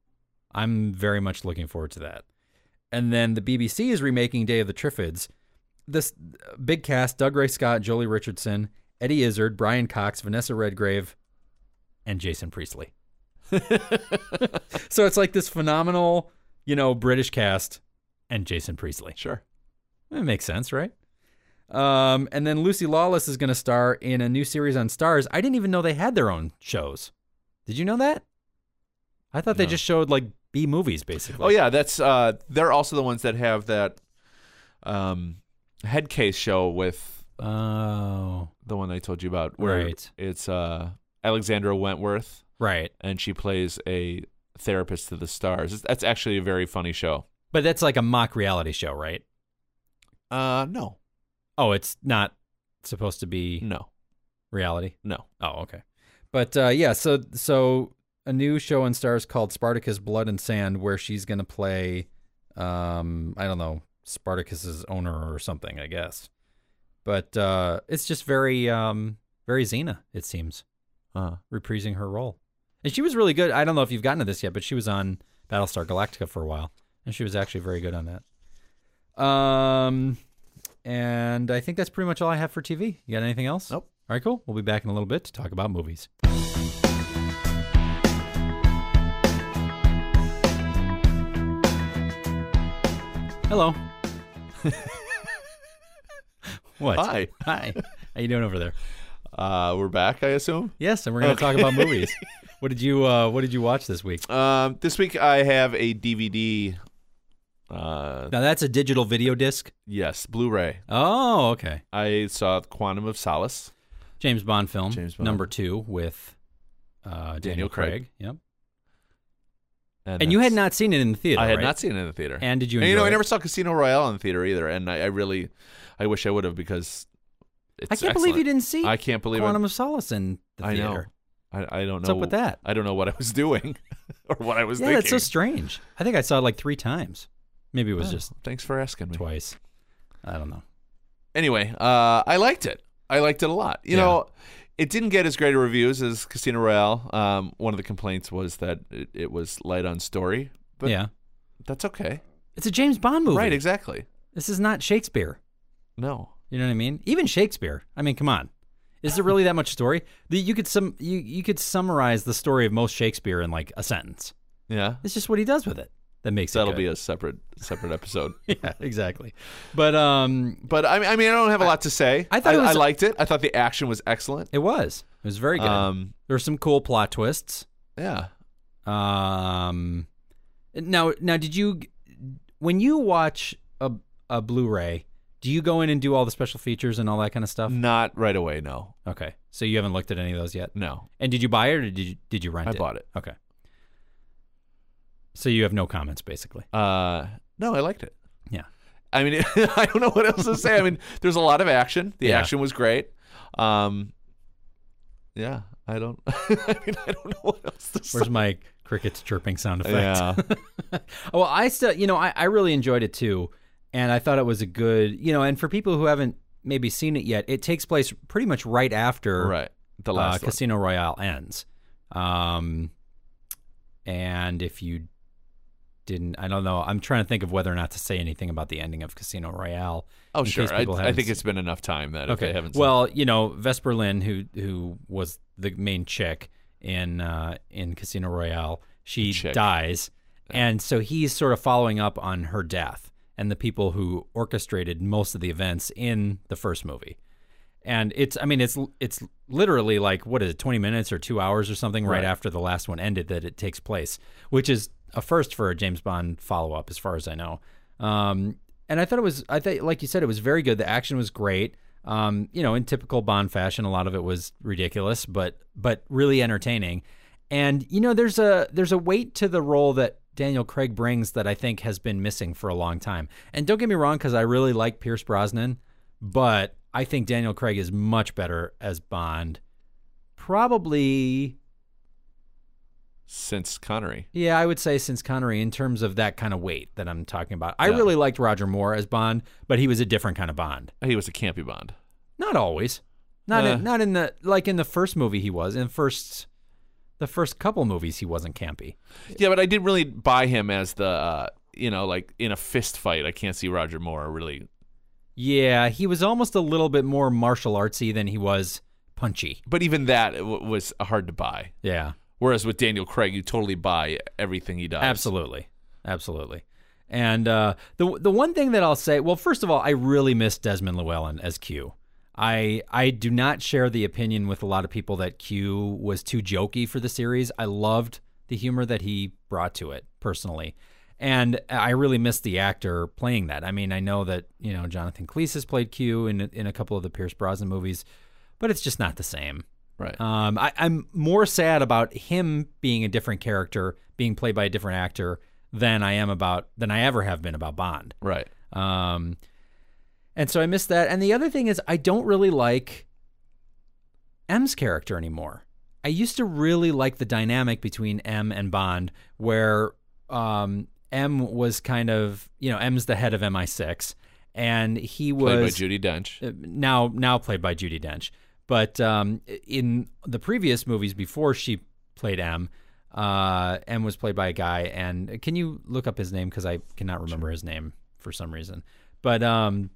S1: I'm very much looking forward to that. And then the B B C is remaking Day of the Triffids. This big cast: Doug Ray Scott, Jolie Richardson, Eddie Izzard, Brian Cox, Vanessa Redgrave, and Jason Priestley. So it's like this phenomenal, you know, British cast and Jason Priestley.
S2: Sure.
S1: It makes sense, right? Um, and then Lucy Lawless is going to star in a new series on Starz. I didn't even know they had their own shows. Did you know that? I thought they
S2: No.
S1: just showed like B movies basically.
S2: Oh yeah, that's uh, they're also the ones that have that um, head case show with
S1: Oh.
S2: the one I told you about, where
S1: Right.
S2: it's uh, Alexandra Wentworth,
S1: Right.
S2: and she plays a therapist to the stars. It's, that's actually a very funny show.
S1: But that's like a mock reality show, right?
S2: Uh, no,
S1: Oh, it's not supposed to be
S2: no,
S1: reality.
S2: no.
S1: Oh, okay. But uh, yeah, so so a new show on Stars called Spartacus: Blood and Sand, where she's going to play, um, I don't know, Spartacus's owner or something, I guess. But uh, it's just very, um, very Xena, it seems,
S2: Uh,
S1: reprising her role. And she was really good. I don't know if you've gotten to this yet, but she was on Battlestar Galactica for a while, and she was actually very good on that. Um, and I think that's pretty much all I have for T V. You got anything else?
S2: Nope.
S1: All right, cool. We'll be back in a little bit to talk about movies. Hello. What?
S2: Hi.
S1: Hi. How you doing over there?
S2: Uh, we're back, I assume.
S1: Yes, and we're going to talk about movies. What did you uh, What did you watch this week?
S2: Um, this week I have a D V D. Uh,
S1: Now that's a digital video disc.
S2: yes, Blu-ray.
S1: Oh, okay.
S2: I saw Quantum of Solace.
S1: James Bond film,
S2: James Bond.
S1: number two with uh, Daniel,
S2: Daniel
S1: Craig.
S2: Craig.
S1: Yep.
S2: And,
S1: And you had
S2: that's-
S1: not seen it in the theater.
S2: I had
S1: right?
S2: not seen it in the theater.
S1: And did you?
S2: And,
S1: Enjoy
S2: you know, I
S1: it?
S2: never saw Casino Royale in the theater either, and I, I really, I wish I would have because it's
S1: I can't believe you
S2: excellent.
S1: didn't see
S2: I can't believe
S1: Quantum
S2: it.
S1: of Solace in the
S2: I
S1: theater.
S2: know. I, I don't
S1: What's
S2: know
S1: up with that?
S2: I don't know what I was doing or what I was
S1: Yeah,
S2: thinking.
S1: that's so strange. I think I saw it like three times. Maybe it was
S2: Oh,
S1: just
S2: thanks for asking me.
S1: twice. I don't know.
S2: Anyway, uh, I liked it. I liked it a lot. You
S1: Yeah.
S2: know, it didn't get as great a reviews as Casino Royale. Um, one of the complaints was that it, it was light on story, but
S1: yeah,
S2: that's okay.
S1: it's a James Bond movie.
S2: Right, exactly.
S1: This is not Shakespeare.
S2: No.
S1: You know what I mean? Even Shakespeare. I mean, come on. Is there really that much story? The, you could sum you you could summarize the story of most Shakespeare in like a sentence.
S2: Yeah.
S1: It's just what he does with it that makes
S2: That'll
S1: it
S2: be
S1: good.
S2: a separate separate episode.
S1: yeah, exactly. But um,
S2: But I mean, I mean, I don't have a lot to say.
S1: I thought
S2: I,
S1: it was-
S2: I liked it. I thought the action was excellent.
S1: it was it was very good.
S2: Um,
S1: There were some cool plot twists.
S2: yeah.
S1: Um, now now did you when you watch a a Blu-ray, do you go in and do all the special features and all that kind of stuff?
S2: Not right away. No.
S1: Okay, so you haven't looked at any of those yet.
S2: No.
S1: And did you buy it or did you did you rent
S2: I
S1: it?
S2: bought it.
S1: Okay. So you have no comments, basically.
S2: Uh, no, I liked it.
S1: Yeah.
S2: I mean, I don't know what else to say. I mean, there's a lot of action. The
S1: Yeah.
S2: action was great. Um, yeah, I don't. I mean, I don't know what else to say.
S1: Where's my crickets chirping sound effect?
S2: Yeah.
S1: Well, I still, you know, I, I really enjoyed it too, and I thought it was a good, you know, and for people who haven't maybe seen it yet, it takes place pretty much right after
S2: Right. The
S1: uh,
S2: last one.
S1: Casino Royale ends. Um, and if you didn't, I don't know. I'm trying to think of whether or not to say anything about the ending of Casino Royale.
S2: Oh,
S1: in
S2: sure.
S1: case
S2: I,
S1: people
S2: I
S1: haven't
S2: think
S1: seen-
S2: it's been enough time that if
S1: Okay.
S2: they haven't seen
S1: Well, you know, Vesper Lynn, who who was the main chick in uh, in Casino Royale, she
S2: Chick.
S1: dies, and so he's sort of following up on her death and the people who orchestrated most of the events in the first movie. And it's, I mean, it's it's literally like, what is it, twenty minutes or two hours or something right,
S2: Right.
S1: after the last one ended that it takes place, which is a first for a James Bond follow-up as far as I know. Um, and I thought it was, I thought, like you said, it was very good. The action was great. Um, you know, in typical Bond fashion, a lot of it was ridiculous, but but really entertaining. And you know, there's a there's a weight to the role that Daniel Craig brings that I think has been missing for a long time. And don't get me wrong, because I really like Pierce Brosnan, but I think Daniel Craig is much better as Bond. Probably,
S2: since Connery.
S1: yeah, I would say since Connery in terms of that kind of weight that I'm talking about. I
S2: Yeah.
S1: really liked Roger Moore as Bond, but he was a different kind of Bond.
S2: He was a campy Bond.
S1: Not always. Not
S2: Uh.
S1: in, not in the like in the first movie he was. In the first the first couple movies he wasn't campy.
S2: Yeah, but I didn't really buy him as the, uh, you know, like in a fist fight. I can't see Roger Moore really.
S1: Yeah, he was almost a little bit more martial artsy than he was punchy.
S2: But even that w- was hard to buy.
S1: Yeah.
S2: Whereas with Daniel Craig, you totally buy everything he does.
S1: Absolutely. Absolutely. And uh, the the one thing that I'll say, well, first of all, I really miss Desmond Llewellyn as Q. I I do not share the opinion with a lot of people that Q was too jokey for the series. I loved the humor that he brought to it personally. And I really missed the actor playing that. I mean, I know that, you know, Jonathan Cleese has played Q in in a couple of the Pierce Brosnan movies, but it's just not the same.
S2: Right.
S1: Um, I, I'm more sad about him being a different character, being played by a different actor, than I am about than I ever have been about Bond.
S2: Right.
S1: Um, and so I missed that. And the other thing is, I don't really like M's character anymore. I used to really like the dynamic between M and Bond, where um, M was kind of, you know, M's the head of M I six, and he was
S2: played by Judi Dench.
S1: Now, now played by Judi Dench. But um, in the previous movies before she played M, uh, M was played by a guy. And can you look up his name? Because I cannot remember his name for some reason. But um,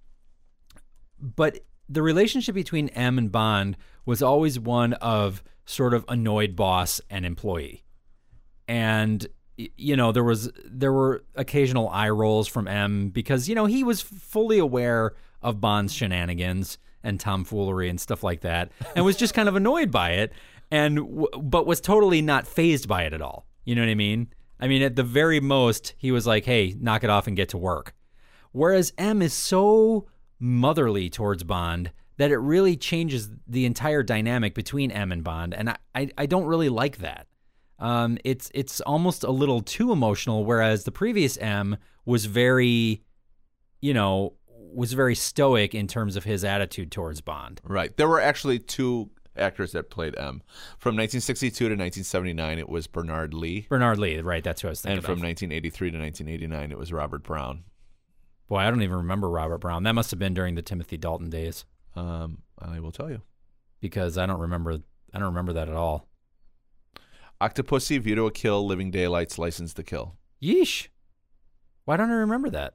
S1: but the relationship between M and Bond was always one of sort of annoyed boss and employee. And you know, there was there were occasional eye rolls from M because, you know, he was fully aware of Bond's shenanigans and tomfoolery and stuff like that, and was just kind of annoyed by it, and w- but was totally not fazed by it at all. You know what I mean? I mean, at the very most, he was like, "Hey, knock it off and get to work." Whereas M is so motherly towards Bond that it really changes the entire dynamic between M and Bond, and I, I, I don't really like that. Um, it's it's almost a little too emotional, whereas the previous M was very, you know, was very stoic in terms of his attitude towards Bond.
S2: Right. There were actually two actors that played M. From nineteen sixty-two to nineteen seventy-nine, it was Bernard Lee.
S1: Bernard Lee, right, that's who I was thinking
S2: And from
S1: of.
S2: nineteen eighty-three to nineteen eighty-nine, it was Robert Brown.
S1: Boy, I don't even remember Robert Brown. That must have been during the Timothy Dalton days.
S2: Um, I will tell you.
S1: Because I don't remember I don't remember that at all.
S2: Octopussy, View to a Kill, Living Daylights, License to Kill.
S1: Yeesh. Why don't I remember that?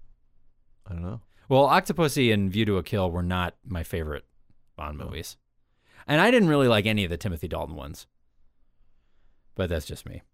S2: I don't know.
S1: Well, Octopussy and View to a Kill were not my favorite Bond movies. And I didn't really like any of the Timothy Dalton ones. But that's just me.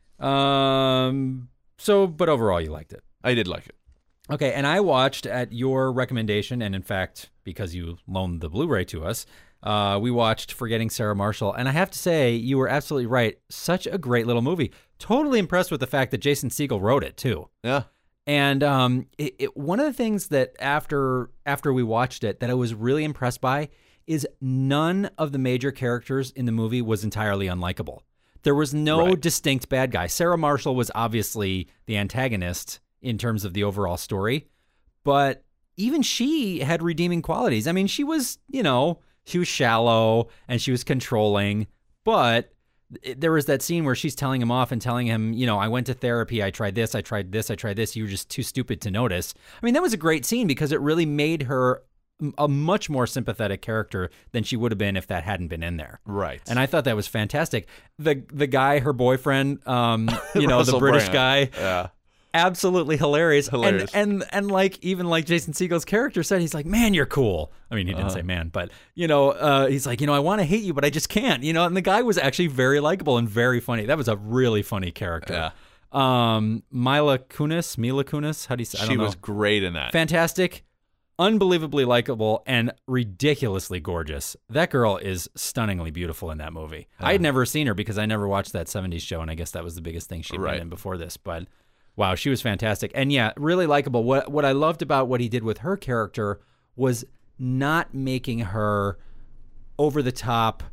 S1: Um. So, but overall, you liked it.
S2: I did like it.
S1: Okay, and I watched at your recommendation, and in fact, because you loaned the Blu-ray to us, uh, we watched Forgetting Sarah Marshall. And I have to say, you were absolutely right. Such a great little movie. Totally impressed with the fact that Jason Segel wrote it, too.
S2: Yeah.
S1: And um, it, it, one of the things that after after we watched it that I was really impressed by is none of the major characters in the movie was entirely unlikable. There was no
S2: Right.
S1: distinct bad guy. Sarah Marshall was obviously the antagonist in terms of the overall story, but even she had redeeming qualities. I mean, she was, you know, she was shallow and she was controlling, but there was that scene where she's telling him off and telling him, you know, I went to therapy, I tried this, I tried this, I tried this, you were just too stupid to notice. I mean, that was a great scene because it really made her a much more sympathetic character than she would have been if that hadn't been in there.
S2: Right.
S1: And I thought that was fantastic. The the guy, her boyfriend, um, you know, the
S2: Russell
S1: British
S2: Brand.
S1: guy,
S2: Yeah.
S1: absolutely hilarious.
S2: Hilarious.
S1: And, and and like even like Jason Segel's character said, he's like, man, you're cool. I mean, he didn't
S2: Uh-huh.
S1: say man, but you know, uh, he's like, you know, I want to hate you, but I just can't. You know, and the guy was actually very likable and very funny. That was a really funny character.
S2: Yeah.
S1: Um, Mila Kunis, Mila Kunis, how do you say? I
S2: She
S1: don't know.
S2: was great in that.
S1: Fantastic, unbelievably likable, and ridiculously gorgeous. That girl is stunningly beautiful in that movie. I had never seen her because I never watched that seventies show, and I guess that was the biggest thing she'd
S2: Right.
S1: been in before this. But wow, she was fantastic. And yeah, really likable. What what I loved about what he did with her character was not making her over the top,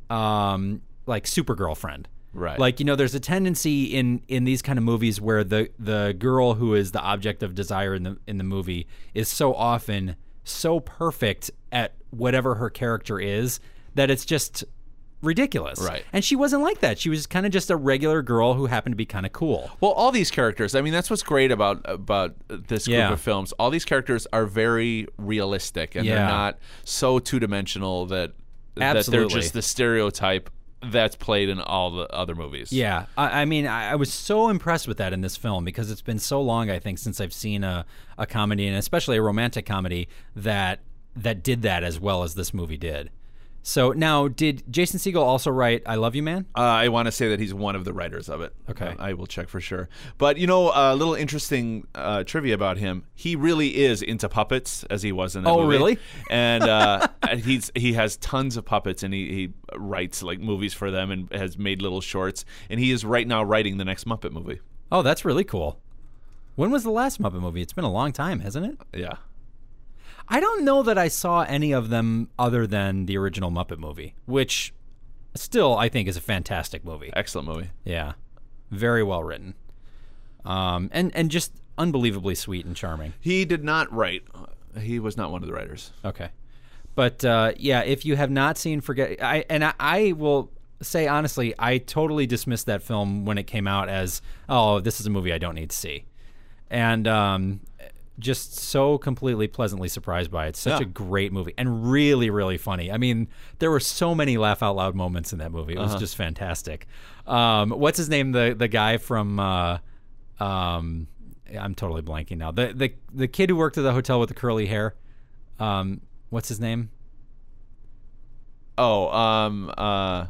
S1: um, like Supergirl friend.
S2: Right.
S1: Like, you know, there's a tendency in, in these kind of movies where the, the girl who is the object of desire in the in the movie is so often so perfect at whatever her character is that it's just ridiculous.
S2: Right.
S1: And she wasn't like that. She was kind of just a regular girl who happened to be kind of cool.
S2: Well, all these characters, I mean, that's what's great about about this group
S1: Yeah.
S2: of films. All these characters are very realistic, and
S1: Yeah.
S2: they're not so two-dimensional that, that
S1: Absolutely.
S2: they're just the stereotype that's played in all the other movies.
S1: Yeah, I, I mean, I, I was so impressed with that in this film because it's been so long, I think, since I've seen a, a comedy, and especially a romantic comedy, that that did that as well as this movie did. So now, did Jason Segel also write I Love You, Man?
S2: Uh, I want to say that he's one of the writers of it.
S1: Okay.
S2: I will check for sure. But, you know, a little interesting uh, trivia about him. He really is into puppets, as he was in that
S1: Oh,
S2: movie.
S1: really?
S2: And uh, he's he has tons of puppets, and he, he writes, like, movies for them and has made little shorts. And he is right now writing the next Muppet movie.
S1: Oh, that's really cool. When was the last Muppet movie? It's been a long time, hasn't it?
S2: Yeah.
S1: I don't know that I saw any of them other than the original Muppet movie, which still I think is a fantastic movie.
S2: Excellent movie.
S1: Yeah. Very well written. Um, and, and just unbelievably sweet and charming.
S2: He did not write. He was not one of the writers.
S1: Okay. But, uh, yeah, if you have not seen Forget... I And I, I will say, honestly, I totally dismissed that film when it came out as, oh, this is a movie I don't need to see. And... um just so completely pleasantly surprised by it. Such
S2: Yeah.
S1: a great movie and really, really funny. I mean, there were so many laugh out loud moments in that movie. It was
S2: Uh-huh.
S1: just fantastic. Um, what's his name? The the guy from uh, um, I'm totally blanking now. The the the kid who worked at the hotel with the curly hair. Um, what's his name?
S2: Oh, um, uh,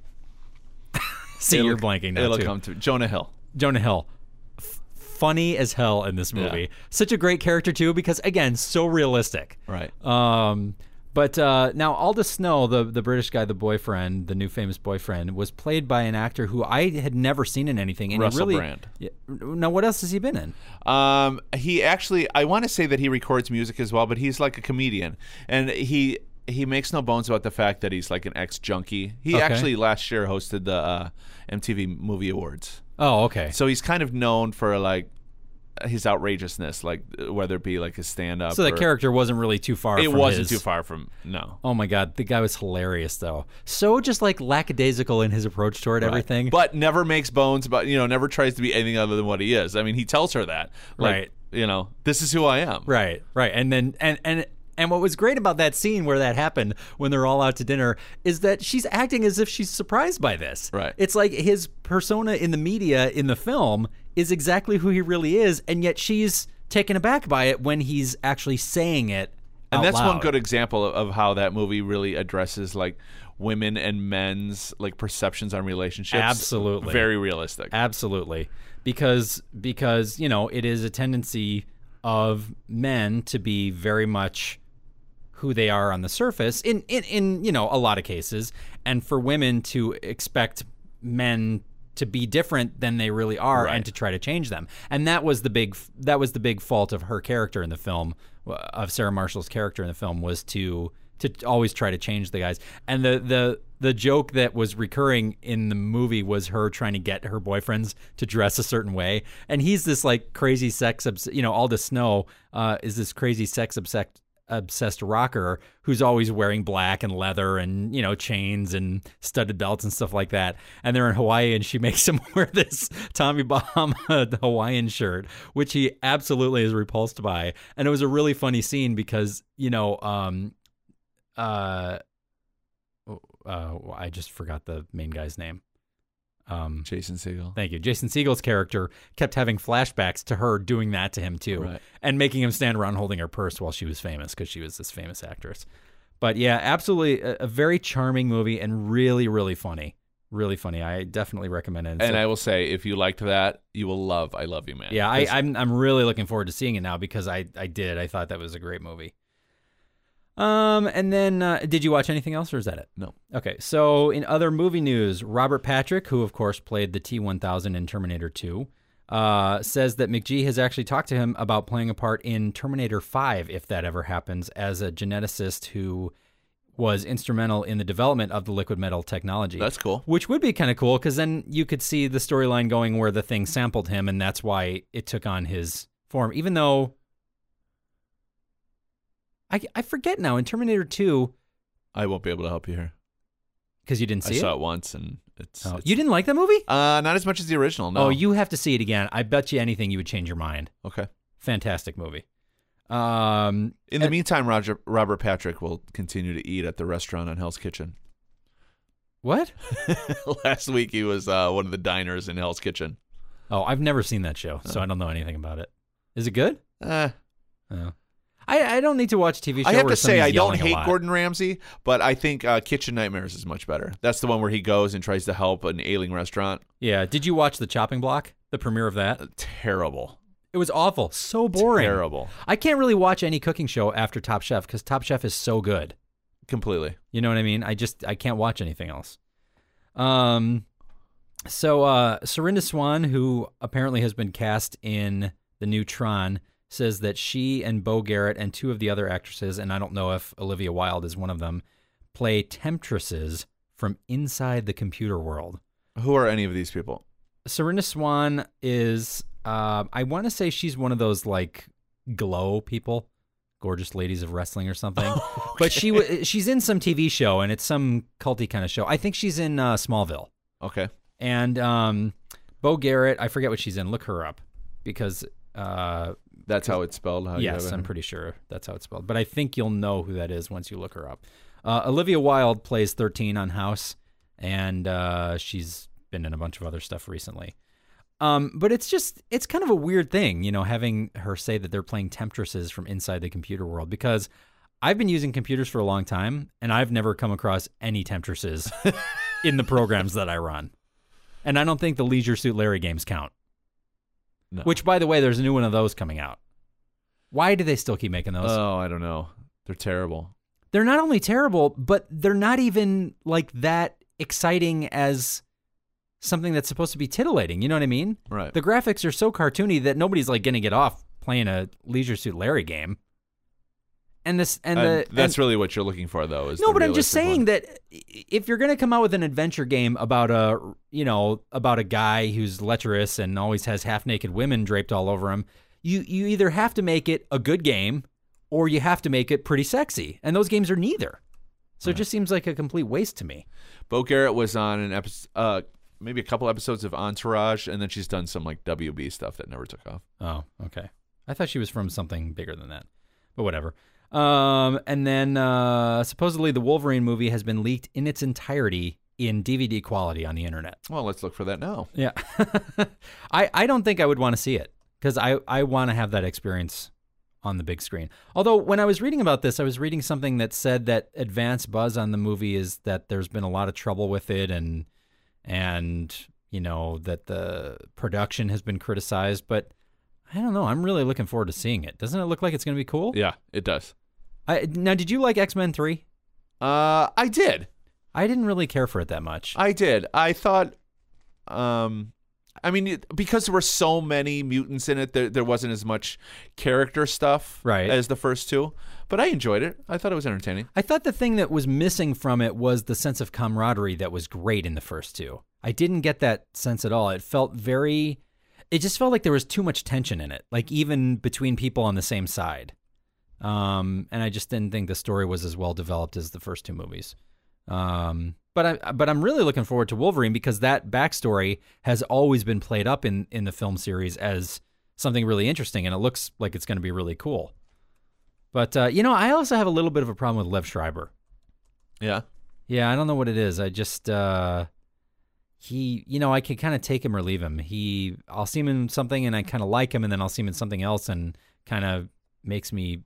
S1: See,
S2: it'll-
S1: you're blanking now
S2: It'll
S1: too.
S2: come to Jonah Hill.
S1: Jonah Hill. F- funny as hell in this movie.
S2: Yeah.
S1: Such a great character too, because again, so realistic.
S2: Right.
S1: Um, but uh, now Aldous Snow, the the British guy, the boyfriend, the new famous boyfriend, was played by an actor who I had never seen in anything. And he
S2: Russell
S1: really,
S2: Brand.
S1: Yeah, now, what else has he been in?
S2: Um, he actually, I want to say that he records music as well, but he's like a comedian, and he he makes no bones about the fact that he's like an ex junkie. He
S1: Okay.
S2: actually last year hosted the uh, M T V Movie Awards,
S1: Oh, okay.
S2: so he's kind of known for like his outrageousness, like whether it be like his stand up.
S1: So that character wasn't really too far.
S2: it
S1: from
S2: wasn't
S1: his...
S2: too far from no.
S1: Oh my God, the guy was hilarious though. So just like lackadaisical in his approach toward everything.
S2: But never makes bones about, you know, never tries to be anything other than what he is. I mean, he tells her that. Like,
S1: Right.
S2: You know, this is who I am.
S1: Right, right. And then and and and what was great about that scene where that happened when they're all out to dinner is that she's acting as if she's surprised by this.
S2: Right.
S1: It's like his persona in the media in the film is exactly who he really is, and yet she's taken aback by it when he's actually saying it
S2: And
S1: out
S2: that's one
S1: loud.
S2: good example of, of how that movie really addresses like women and men's like perceptions on relationships.
S1: Absolutely.
S2: Very realistic.
S1: Absolutely. Because because, you know, it is a tendency of men to be very much who they are on the surface in, in, in you know, a lot of cases, and for women to expect men to be different than they really are
S2: Right.
S1: and to try to change them. And that was the big that was the big fault of her character in the film, of Sarah Marshall's character in the film, was to to always try to change the guys. And the the the joke that was recurring in the movie was her trying to get her boyfriends to dress a certain way. And he's this like crazy sex obs- you know, Aldous Snow uh, is this crazy sex obsessed obsessed rocker who's always wearing black and leather and, you know, chains and studded belts and stuff like that. And they're in Hawaii and she makes him wear this Tommy Bahama Hawaiian shirt, which he absolutely is repulsed by. And it was a really funny scene because, you know, um, uh, uh, I just forgot the main guy's name. Um,
S2: Jason Segel.
S1: Thank you. Jason Segel's character kept having flashbacks to her doing that to him too,
S2: Right.
S1: and making him stand around holding her purse while she was famous because she was this famous actress. But yeah, absolutely a, a very charming movie and really, really funny. Really funny. I definitely recommend it.
S2: And
S1: So-
S2: I will say, if you liked that, you will love I Love You, Man.
S1: yeah, I,
S2: 'Cause
S1: I'm I'm really looking forward to seeing it now because I I did. I thought that was a great movie. Um, and then uh, did you watch anything else, or is that it?
S2: No.
S1: Okay, so in other movie news, Robert Patrick, who of course played the T one thousand in Terminator two, uh, says that McGee has actually talked to him about playing a part in Terminator five, if that ever happens, as a geneticist who was instrumental in the development of the liquid metal technology.
S2: That's cool.
S1: Which would be kind of cool, because then you could see the storyline going where the thing sampled him, and that's why it took on his form. Even though I, I forget now in Terminator two,
S2: I won't be able to help you here.
S1: because you didn't
S2: I
S1: see
S2: saw
S1: it.
S2: it once, and it's,
S1: Oh,
S2: it's
S1: you didn't like that movie?
S2: uh not as much as the original. No.
S1: Oh, you have to see it again. I bet you anything you would change your mind.
S2: Okay.
S1: Fantastic movie. Um,
S2: In the
S1: and-
S2: meantime, Roger Robert Patrick will continue to eat at the restaurant on Hell's Kitchen.
S1: what?
S2: Last week he was uh, one of the diners in Hell's Kitchen.
S1: Oh, I've never seen that show, so
S2: Oh.
S1: I don't know anything about it. Is it good?
S2: Eh,
S1: Oh. I, I don't need to watch a T V show
S2: I have
S1: where
S2: to say, I
S1: somebody's
S2: don't
S1: yelling a
S2: hate
S1: lot.
S2: Gordon Ramsay, but I think uh, Kitchen Nightmares is much better. That's the one where he goes and tries to help an ailing restaurant.
S1: Yeah. Did you watch The Chopping Block, the premiere of that?
S2: Uh, terrible.
S1: It was awful. So boring.
S2: Terrible.
S1: I can't really watch any cooking show after Top Chef because Top Chef is so good.
S2: Completely.
S1: You know what I mean? I just I can't watch anything else. Um, so uh, Serinda Swan, who apparently has been cast in the new Tron, says that she and Beau Garrett and two of the other actresses, and I don't know if Olivia Wilde is one of them, play temptresses from inside the computer world.
S2: Who are any of these people?
S1: Serinda Swan is, uh, I want to say she's one of those like glow people, gorgeous ladies of wrestling or something. Okay. But she w- she's in some T V show, and it's some culty kind of show. I think she's in uh, Smallville.
S2: Okay.
S1: And um, Beau Garrett, I forget what she's in. Look her up because. Uh,
S2: That's how it's spelled? How
S1: yes, I'm pretty sure that's how it's spelled. But I think you'll know who that is once you look her up. Uh, Olivia Wilde plays thirteen on House, and uh, she's been in a bunch of other stuff recently. Um, but it's just, it's kind of a weird thing, you know, having her say that they're playing temptresses from inside the computer world, because I've been using computers for a long time, and I've never come across any temptresses in the programs that I run. And I don't think the Leisure Suit Larry games count. No. Which, by the way, there's a new one of those coming out. Why do they still keep making those?
S2: Oh, I don't know. They're terrible.
S1: They're not only terrible, but they're not even like that exciting as something that's supposed to be titillating. You know what I mean?
S2: Right.
S1: The graphics are so cartoony that nobody's like going to get off playing a Leisure Suit Larry game. And this, and,
S2: and
S1: the
S2: that's
S1: and,
S2: really what you're looking for, though. Is
S1: no,
S2: the
S1: but I'm just saying
S2: one.
S1: that if you're going to come out with an adventure game about a, you know, about a guy who's lecherous and always has half-naked women draped all over him, you you either have to make it a good game or you have to make it pretty sexy, and those games are neither. So right. It just seems like a complete waste to me.
S2: Beau Garrett was on an episode, uh, maybe a couple episodes of Entourage, and then she's done some like W B stuff that never took off.
S1: Oh, okay. I thought she was from something bigger than that, but whatever. Um, and then uh, supposedly the Wolverine movie has been leaked in its entirety in D V D quality on the internet.
S2: Well, let's look for that now.
S1: Yeah. I, I don't think I would want to see it because I, I want to have that experience on the big screen. Although when I was reading about this, I was reading something that said that advance buzz on the movie is that there's been a lot of trouble with it and, and you know, that the production has been criticized, but I don't know. I'm really looking forward to seeing it. Doesn't it look like it's going to be cool?
S2: Yeah, it does.
S1: I, now, did you like X-Men three?
S2: Uh, I did.
S1: I didn't really care for it that much.
S2: I did. I thought, um, I mean, it, because there were so many mutants in it, there, there wasn't as much character stuff
S1: right.
S2: as the first two. But I enjoyed it. I thought it was entertaining.
S1: I thought the thing that was missing from it was the sense of camaraderie that was great in the first two. I didn't get that sense at all. It felt very... It just felt like there was too much tension in it, like even between people on the same side. Um, and I just didn't think the story was as well developed as the first two movies. Um, but I, but I'm really looking forward to Wolverine because that backstory has always been played up in, in the film series as something really interesting, and it looks like it's going to be really cool. But, uh, you know, I also have a little bit of a problem with Lev Schreiber.
S2: Yeah?
S1: Yeah, I don't know what it is. I just... Uh, He, you know, I can kind of take him or leave him. He, I'll see him in something and I kind of like him, and then I'll see him in something else and kind of makes me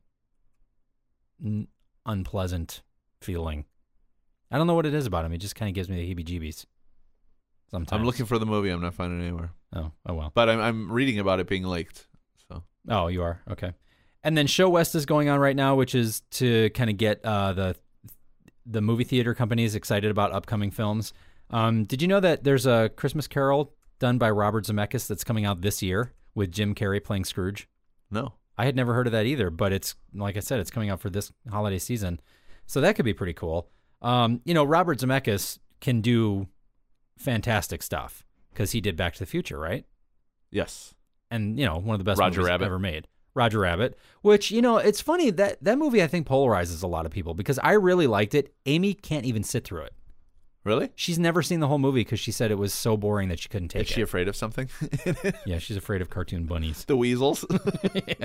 S1: n- unpleasant feeling. I don't know what it is about him. It just kind of gives me the heebie-jeebies. Sometimes
S2: I'm looking for the movie. I'm not finding it anywhere.
S1: Oh, oh well.
S2: But I'm I'm reading about it being leaked. So.
S1: Oh, you are? Okay. And then Show West is going on right now, which is to kind of get uh, the the movie theater companies excited about upcoming films. Um, did you know that there's a Christmas Carol done by Robert Zemeckis that's coming out this year with Jim Carrey playing Scrooge?
S2: No.
S1: I had never heard of that either, but it's, like I said, it's coming out for this holiday season. So that could be pretty cool. Um, you know, Robert Zemeckis can do fantastic stuff because he did Back to the Future, right?
S2: Yes.
S1: And, you know, one of the best
S2: Roger
S1: movies
S2: Rabbit.
S1: ever made. Roger Rabbit, which, you know, it's funny that that movie I think polarizes a lot of people because I really liked it. Amy can't even sit through it.
S2: Really?
S1: She's never seen the whole movie because she said it was so boring that she couldn't take it.
S2: Is she afraid of something?
S1: Yeah, she's afraid of cartoon bunnies.
S2: The weasels?
S1: Yeah.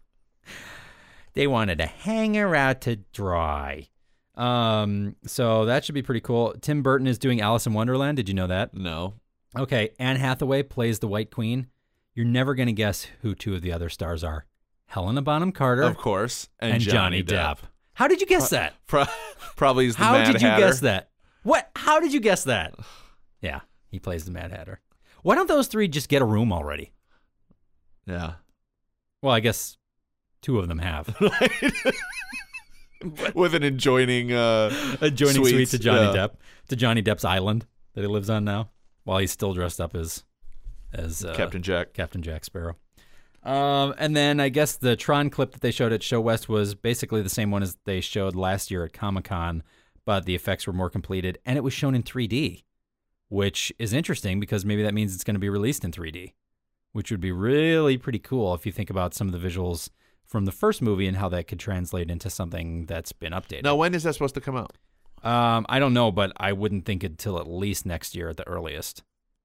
S1: They wanted to hang her out to dry. Um, so that should be pretty cool. Tim Burton is doing Alice in Wonderland. Did you know that?
S2: No.
S1: Okay, Anne Hathaway plays the White Queen. You're never going to guess who two of the other stars are. Helena Bonham Carter,
S2: of course, and,
S1: and Johnny, Johnny Depp. Depp. How did you guess
S2: Pro-
S1: that?
S2: Pro- probably is the
S1: How
S2: Mad
S1: did you
S2: Hatter.
S1: guess that? What? How did you guess that? Yeah, he plays the Mad Hatter. Why don't those three just get a room already?
S2: Yeah.
S1: Well, I guess two of them have.
S2: With an adjoining uh,
S1: adjoining suite
S2: suites,
S1: to Johnny
S2: yeah.
S1: Depp, to Johnny Depp's island that he lives on now, while he's still dressed up as as uh,
S2: Captain Jack.
S1: Captain Jack Sparrow. Um, and then I guess the Tron clip that they showed at Show West was basically the same one as they showed last year at Comic-Con, but the effects were more completed, and it was shown in three D, which is interesting because maybe that means it's going to be released in three D, which would be really pretty cool if you think about some of the visuals from the first movie and how that could translate into something that's been updated.
S2: Now, when is that supposed to come out?
S1: Um, I don't know, but I wouldn't think until at least next year at the earliest.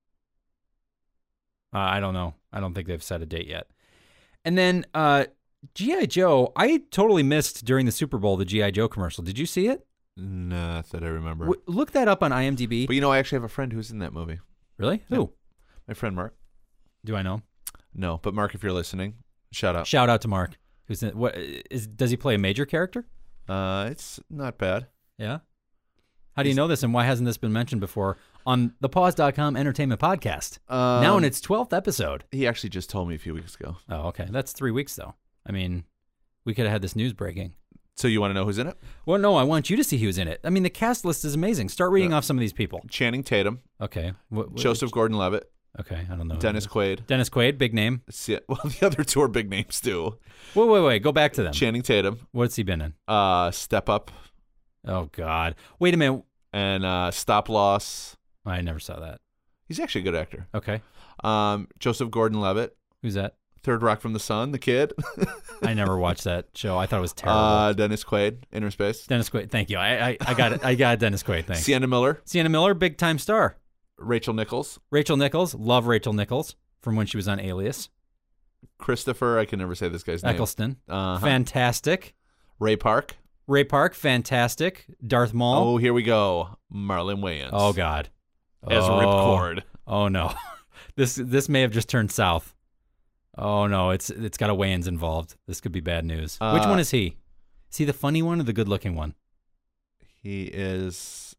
S1: Uh, I don't know. I don't think they've set a date yet. And then uh, G I. Joe, I totally missed during the Super Bowl the G I. Joe commercial. Did you see it?
S2: Nah, that I remember.
S1: W- look that up on IMDb.
S2: But you know, I actually have a friend who's in that movie.
S1: Really?
S2: Yeah.
S1: Who?
S2: My friend Mark.
S1: Do I know?
S2: No, but Mark, if you're listening, shout out.
S1: Shout out to Mark. Who's in, what is? Does he play a major character?
S2: Uh, it's not bad.
S1: Yeah. How do you know this, and why hasn't this been mentioned before on the Pause dot com Entertainment Podcast?
S2: Um,
S1: now in its twelfth episode.
S2: He actually just told me a few weeks ago.
S1: Oh, okay. That's three weeks, though. I mean, we could have had this news breaking.
S2: So you want to know who's in it?
S1: Well, no, I want you to see who's in it. I mean, the cast list is amazing. Start reading
S2: Yeah.
S1: off some of these people.
S2: Channing Tatum,
S1: Okay. What, what,
S2: Joseph Gordon-Levitt,
S1: Okay, I don't know. who
S2: Dennis
S1: it is.
S2: Quaid.
S1: Dennis Quaid, big name.
S2: See- Well, the other two are big names too.
S1: Wait, wait, wait. Go back to them.
S2: Channing Tatum,
S1: What's he been in?
S2: uh, Step Up,
S1: Oh, God. Wait a minute.
S2: and uh, Stop Loss.
S1: I never saw that.
S2: He's actually a good actor.
S1: Okay.
S2: Um, Joseph Gordon-Levitt,
S1: Who's that?
S2: Third Rock from the Sun, the kid.
S1: I never watched that show. I thought it was terrible.
S2: uh, Dennis Quaid, Inner Space.
S1: Dennis Quaid. Thank you. I, I, I got it. I got Dennis Quaid. Thanks.
S2: Sienna Miller,
S1: Sienna Miller, big time star.
S2: Rachel Nichols,
S1: Rachel Nichols. Love Rachel Nichols from when she was on Alias.
S2: Christopher. I can never say this guy's name.
S1: Eccleston.
S2: Uh-huh.
S1: Fantastic.
S2: Ray Park.
S1: Ray Park. Fantastic. Darth Maul.
S2: Oh, here we go. Marlon Wayans.
S1: Oh, God.
S2: As
S1: oh.
S2: Ripcord.
S1: Oh no, this this may have just turned south. Oh no, it's it's got a Wayans involved. This could be bad news.
S2: Uh,
S1: Which one is he? Is he the funny one or the good-looking one?
S2: He is.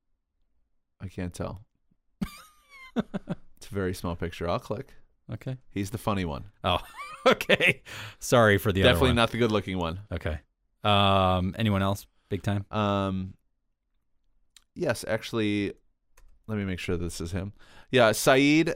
S2: I can't tell. It's a very small picture. I'll click.
S1: Okay.
S2: He's the funny one.
S1: Oh, okay. Sorry for the other
S2: Definitely
S1: one.
S2: not the good-looking one.
S1: Okay. Um. Anyone else? Big time.
S2: Um. Yes, actually. Let me make sure this is him. Yeah, Saeed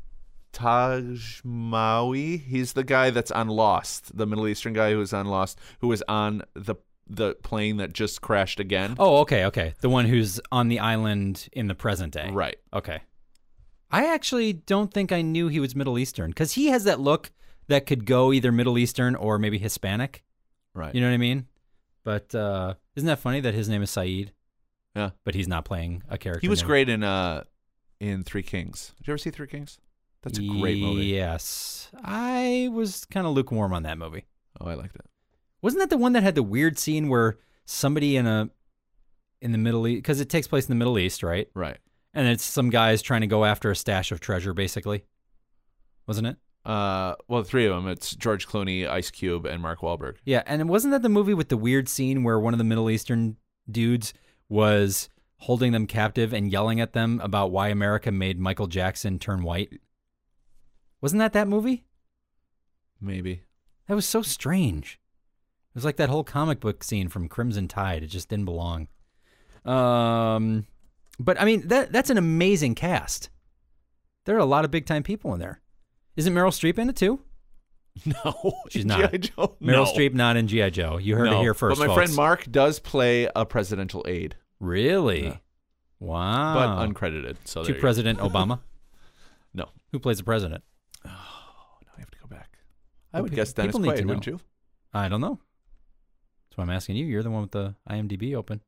S2: Tajmawi. He's the guy that's on Lost, the Middle Eastern guy who was on Lost, who was on the the plane that just crashed again.
S1: Oh, okay, okay. The one who's on the island in the present day.
S2: Right.
S1: Okay. I actually don't think I knew he was Middle Eastern because he has that look that could go either Middle Eastern or maybe Hispanic.
S2: Right.
S1: You know what I mean? But uh, isn't that funny that his name is Saeed?
S2: Yeah.
S1: But he's not playing a character.
S2: He was
S1: named-
S2: great in uh in Three Kings. Did you ever see Three Kings? That's a great movie.
S1: Yes. I was kind of lukewarm on that movie.
S2: Oh, I liked it.
S1: Wasn't that the one that had the weird scene where somebody in a in the Middle East, because it takes place in the Middle East, right?
S2: Right.
S1: And it's some guys trying to go after a stash of treasure, basically. Wasn't it?
S2: Uh, well, the three of them. It's George Clooney, Ice Cube, and Mark Wahlberg.
S1: Yeah, and wasn't that the movie with the weird scene where one of the Middle Eastern dudes was holding them captive and yelling at them about why America made Michael Jackson turn white? Wasn't that that movie?
S2: Maybe.
S1: That was so strange. It was like that whole comic book scene from Crimson Tide. It just didn't belong. Um, but I mean, that that's an amazing cast. There are a lot of big time people in there. Isn't Meryl Streep in it too?
S2: No,
S1: She's
S2: in
S1: not.
S2: G I. Joe?
S1: Meryl
S2: No.
S1: Streep not in G I. Joe. You heard
S2: No.
S1: it here first,
S2: But my
S1: folks.
S2: friend Mark does play a presidential aide,
S1: Really?
S2: Yeah.
S1: Wow.
S2: but uncredited. So
S1: To
S2: there you go.
S1: President Obama?
S2: No.
S1: Who plays the president?
S2: Oh, now I have to go back. I
S1: Well,
S2: would
S1: pe-
S2: guess Dennis
S1: people need
S2: Quaid,
S1: to know.
S2: wouldn't you?
S1: I don't know. That's why I'm asking you. You're the one with the IMDb open.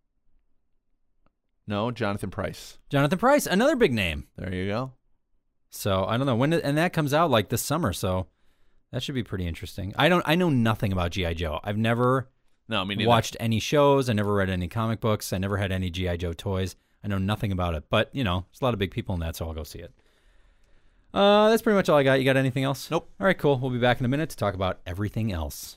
S2: No, Jonathan Pryce.
S1: Jonathan Pryce, another big name.
S2: There you go.
S1: So I don't know when, and that comes out like this summer. So that should be pretty interesting. I don't. I know nothing about G I. Joe. I've never
S2: No, I mean
S1: watched any shows. I never read any comic books. I never had any G I. Joe toys. I know nothing about it. But you know, there's a lot of big people in that, so I'll go see it. Uh, that's pretty much all I got. You got anything else?
S2: Nope.
S1: All right, cool. We'll be back in a minute to talk about everything else.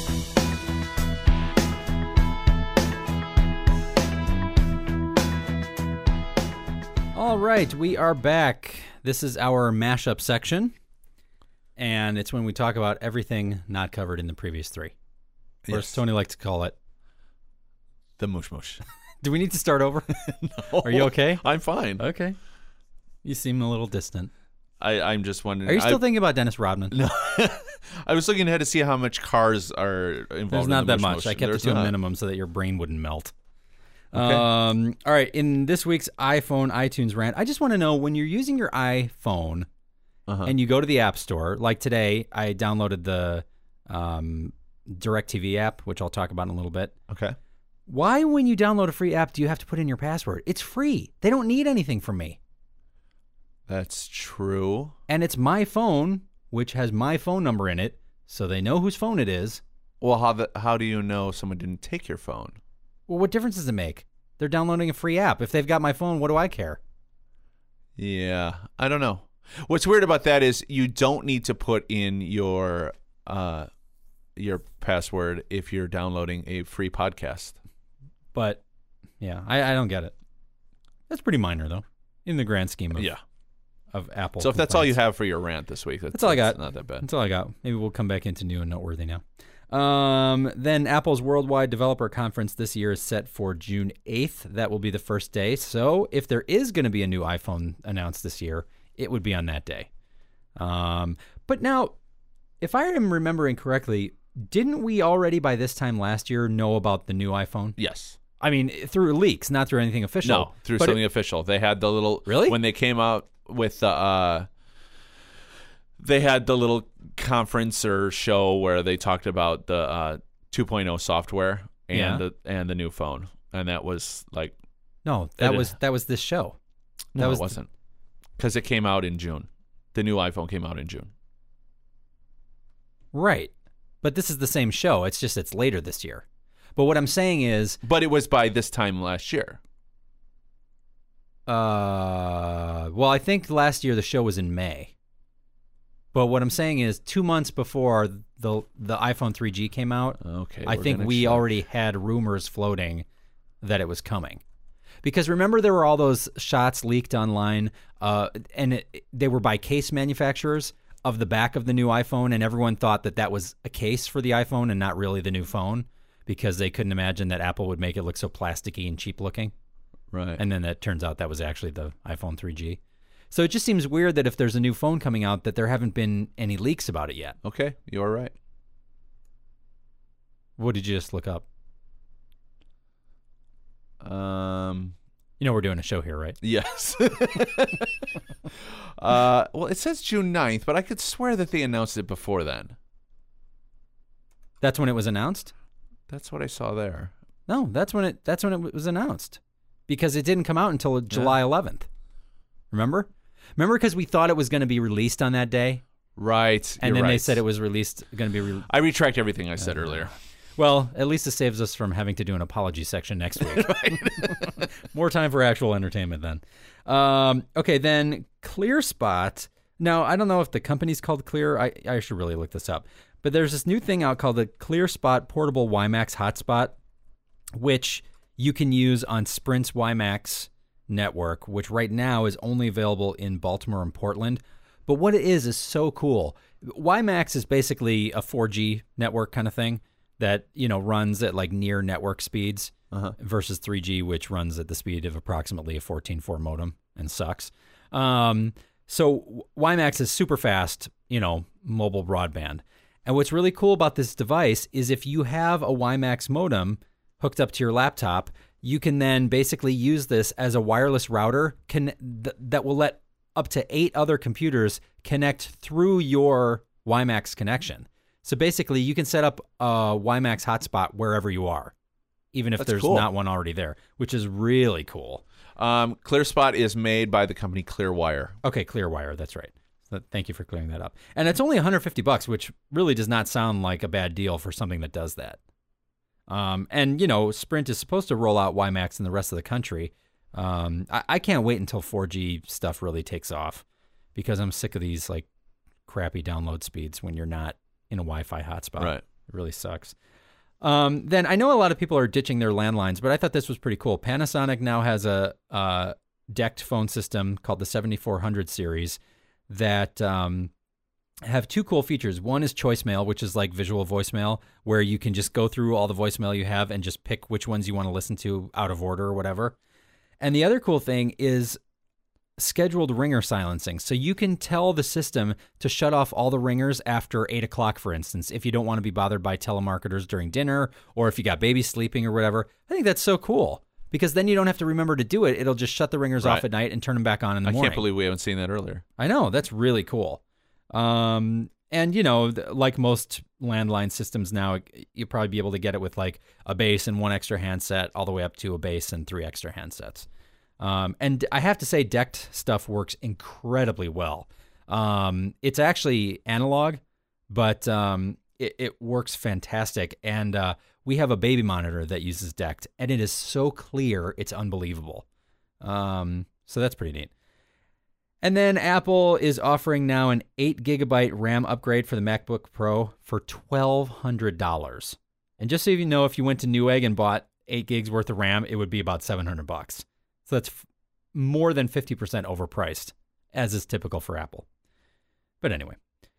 S1: All right, we are back. This is our mashup section, and it's when we talk about everything not covered in the previous three. Or as
S2: Yes.
S1: Tony likes to call it.
S2: The mush mush.
S1: Do we need to start over?
S2: No.
S1: Are you okay?
S2: I'm fine.
S1: Okay. You seem a little distant.
S2: I, I'm just wondering.
S1: Are you still
S2: I,
S1: thinking about Dennis Rodman?
S2: No. I was looking ahead to see how much cars are involved.
S1: There's
S2: in
S1: not
S2: the
S1: that
S2: mush
S1: much.
S2: mush.
S1: I kept
S2: There's
S1: it to a
S2: not.
S1: minimum so that your brain wouldn't melt.
S2: Okay.
S1: Um, all right. In this week's iPhone iTunes rant, I just want to know when you're using your iPhone
S2: Uh-huh.
S1: and you go to the App Store, like today, I downloaded the um, DirecTV app, which I'll talk about in a little bit.
S2: Okay.
S1: Why, when you download a free app, do you have to put in your password? It's free. They don't need anything from me.
S2: That's true.
S1: And it's my phone, which has my phone number in it, so they know whose phone it is.
S2: Well, how the, how do you know someone didn't take your phone?
S1: Well, what difference does it make? They're downloading a free app. If they've got my phone, what do I care?
S2: Yeah, I don't know. What's weird about that is you don't need to put in your uh, your password if you're downloading a free podcast.
S1: But, yeah, I, I don't get it. That's pretty minor, though, in the grand scheme of,
S2: Yeah.
S1: of Apple.
S2: So if that's all you
S1: complaints.
S2: have for your rant this week, that's,
S1: That's all I got.
S2: Not that bad.
S1: That's all I got. Maybe we'll come back into new and noteworthy now. Um, then Apple's Worldwide Developer Conference this year is set for June eighth. That will be the first day. So if there is going to be a new iPhone announced this year, it would be on that day. Um, but now, if I am remembering correctly, didn't we already by this time last year know about the new iPhone?
S2: Yes.
S1: I mean, through leaks, not through anything official.
S2: No, through
S1: But it-
S2: something official. They had the little
S1: Really?
S2: when they came out with the uh they had the little conference or show where they talked about the uh two point oh software and
S1: Yeah.
S2: the and the new phone. And that was like
S1: no, that
S2: It-
S1: was that was this show.
S2: no,
S1: That was
S2: it wasn't. Cuz it came out in June. The new iPhone came out in June.
S1: Right. But this is the same show. It's just it's later this year. But what I'm saying is,
S2: But it was by this time last year.
S1: uh, well, I think last year the show was in May. But what I'm saying is, two months before the the iPhone three G came out,
S2: Okay.
S1: I
S2: we're
S1: think
S2: gonna
S1: we
S2: check.
S1: already had rumors floating that it was coming. Because remember, there were all those shots leaked online, uh, and it, they were by case manufacturers of the back of the new iPhone, and everyone thought that that was a case for the iPhone and not really the new phone, because they couldn't imagine that Apple would make it look so plasticky and cheap looking.
S2: Right.
S1: And then that turns out that was actually the iPhone three G. So it just seems weird that if there's a new phone coming out, that there haven't been any leaks about it yet.
S2: Okay, you are right.
S1: What did you just look up?
S2: Um
S1: You know we're doing a show here, right?
S2: Yes. uh, well, it says June ninth, but I could swear that they announced it before then.
S1: That's when it was announced?
S2: That's what I saw there.
S1: No, that's when it that's when it was announced. Because it didn't come out until July eleventh. Remember? Remember because we thought it was going to be released on that day,
S2: Right.
S1: and
S2: you're
S1: then they
S2: right.
S1: said it was released going to be re-
S2: I retract everything I said earlier.
S1: Well, at least it saves us from having to do an apology section next week. More time for actual entertainment then. Um, okay, then ClearSpot. Now, I don't know if the company's called Clear. I, I should really look this up. But there's this new thing out called the ClearSpot Portable WiMAX Hotspot, which you can use on Sprint's WiMAX network, which right now is only available in Baltimore and Portland. But what it is is so cool. WiMAX is basically a four G network kind of thing that, you know, runs at like near network speeds
S2: Uh-huh.
S1: versus three G, which runs at the speed of approximately a fourteen four modem and sucks. Um, so WiMAX is super fast, you know, mobile broadband. And what's really cool about this device is if you have a WiMAX modem hooked up to your laptop, you can then basically use this as a wireless router can, th- that will let up to eight other computers connect through your WiMAX connection. So basically, you can set up a WiMAX hotspot wherever you are, even if
S2: That's
S1: there's
S2: cool.
S1: not one already there, which is really cool.
S2: Um, ClearSpot is made by the company Clearwire.
S1: Okay, Clearwire, that's right. So thank you for clearing that up. And it's only one hundred fifty bucks, which really does not sound like a bad deal for something that does that. Um, and, you know, Sprint is supposed to roll out WiMAX in the rest of the country. Um, I, I can't wait until four G stuff really takes off because I'm sick of these like crappy download speeds when you're not in a Wi-Fi hotspot.
S2: Right.
S1: It really sucks. Um, then I know a lot of people are ditching their landlines, but I thought this was pretty cool. Panasonic now has a, a decked phone system called the seventy-four hundred series that um, have two cool features. One is choice mail, which is like visual voicemail, where you can just go through all the voicemail you have and just pick which ones you want to listen to out of order or whatever. And the other cool thing is scheduled ringer silencing. So you can tell the system to shut off all the ringers after eight o'clock, for instance, if you don't want to be bothered by telemarketers during dinner or if you got babies sleeping or whatever. I think that's so cool because then you don't have to remember to do it. It'll just shut the ringers
S2: Right.
S1: off at night and turn them back on in the
S2: I
S1: morning.
S2: can't believe we haven't seen that earlier.
S1: I know. That's really cool. Um, and, you know, th- like most landline systems now, you'll probably be able to get it with like a base and one extra handset all the way up to a base and three extra handsets. Um, and I have to say, decked stuff works incredibly well. Um, it's actually analog, but um, it, it works fantastic. And uh, we have a baby monitor that uses decked, and it is so clear, it's unbelievable. Um, so that's pretty neat. And then Apple is offering now an eight gigabyte RAM upgrade for the MacBook Pro for twelve hundred dollars. And just so you know, if you went to Newegg and bought eight gigs worth of RAM, it would be about seven hundred bucks. So that's f- more than fifty percent overpriced, as is typical for Apple. But anyway.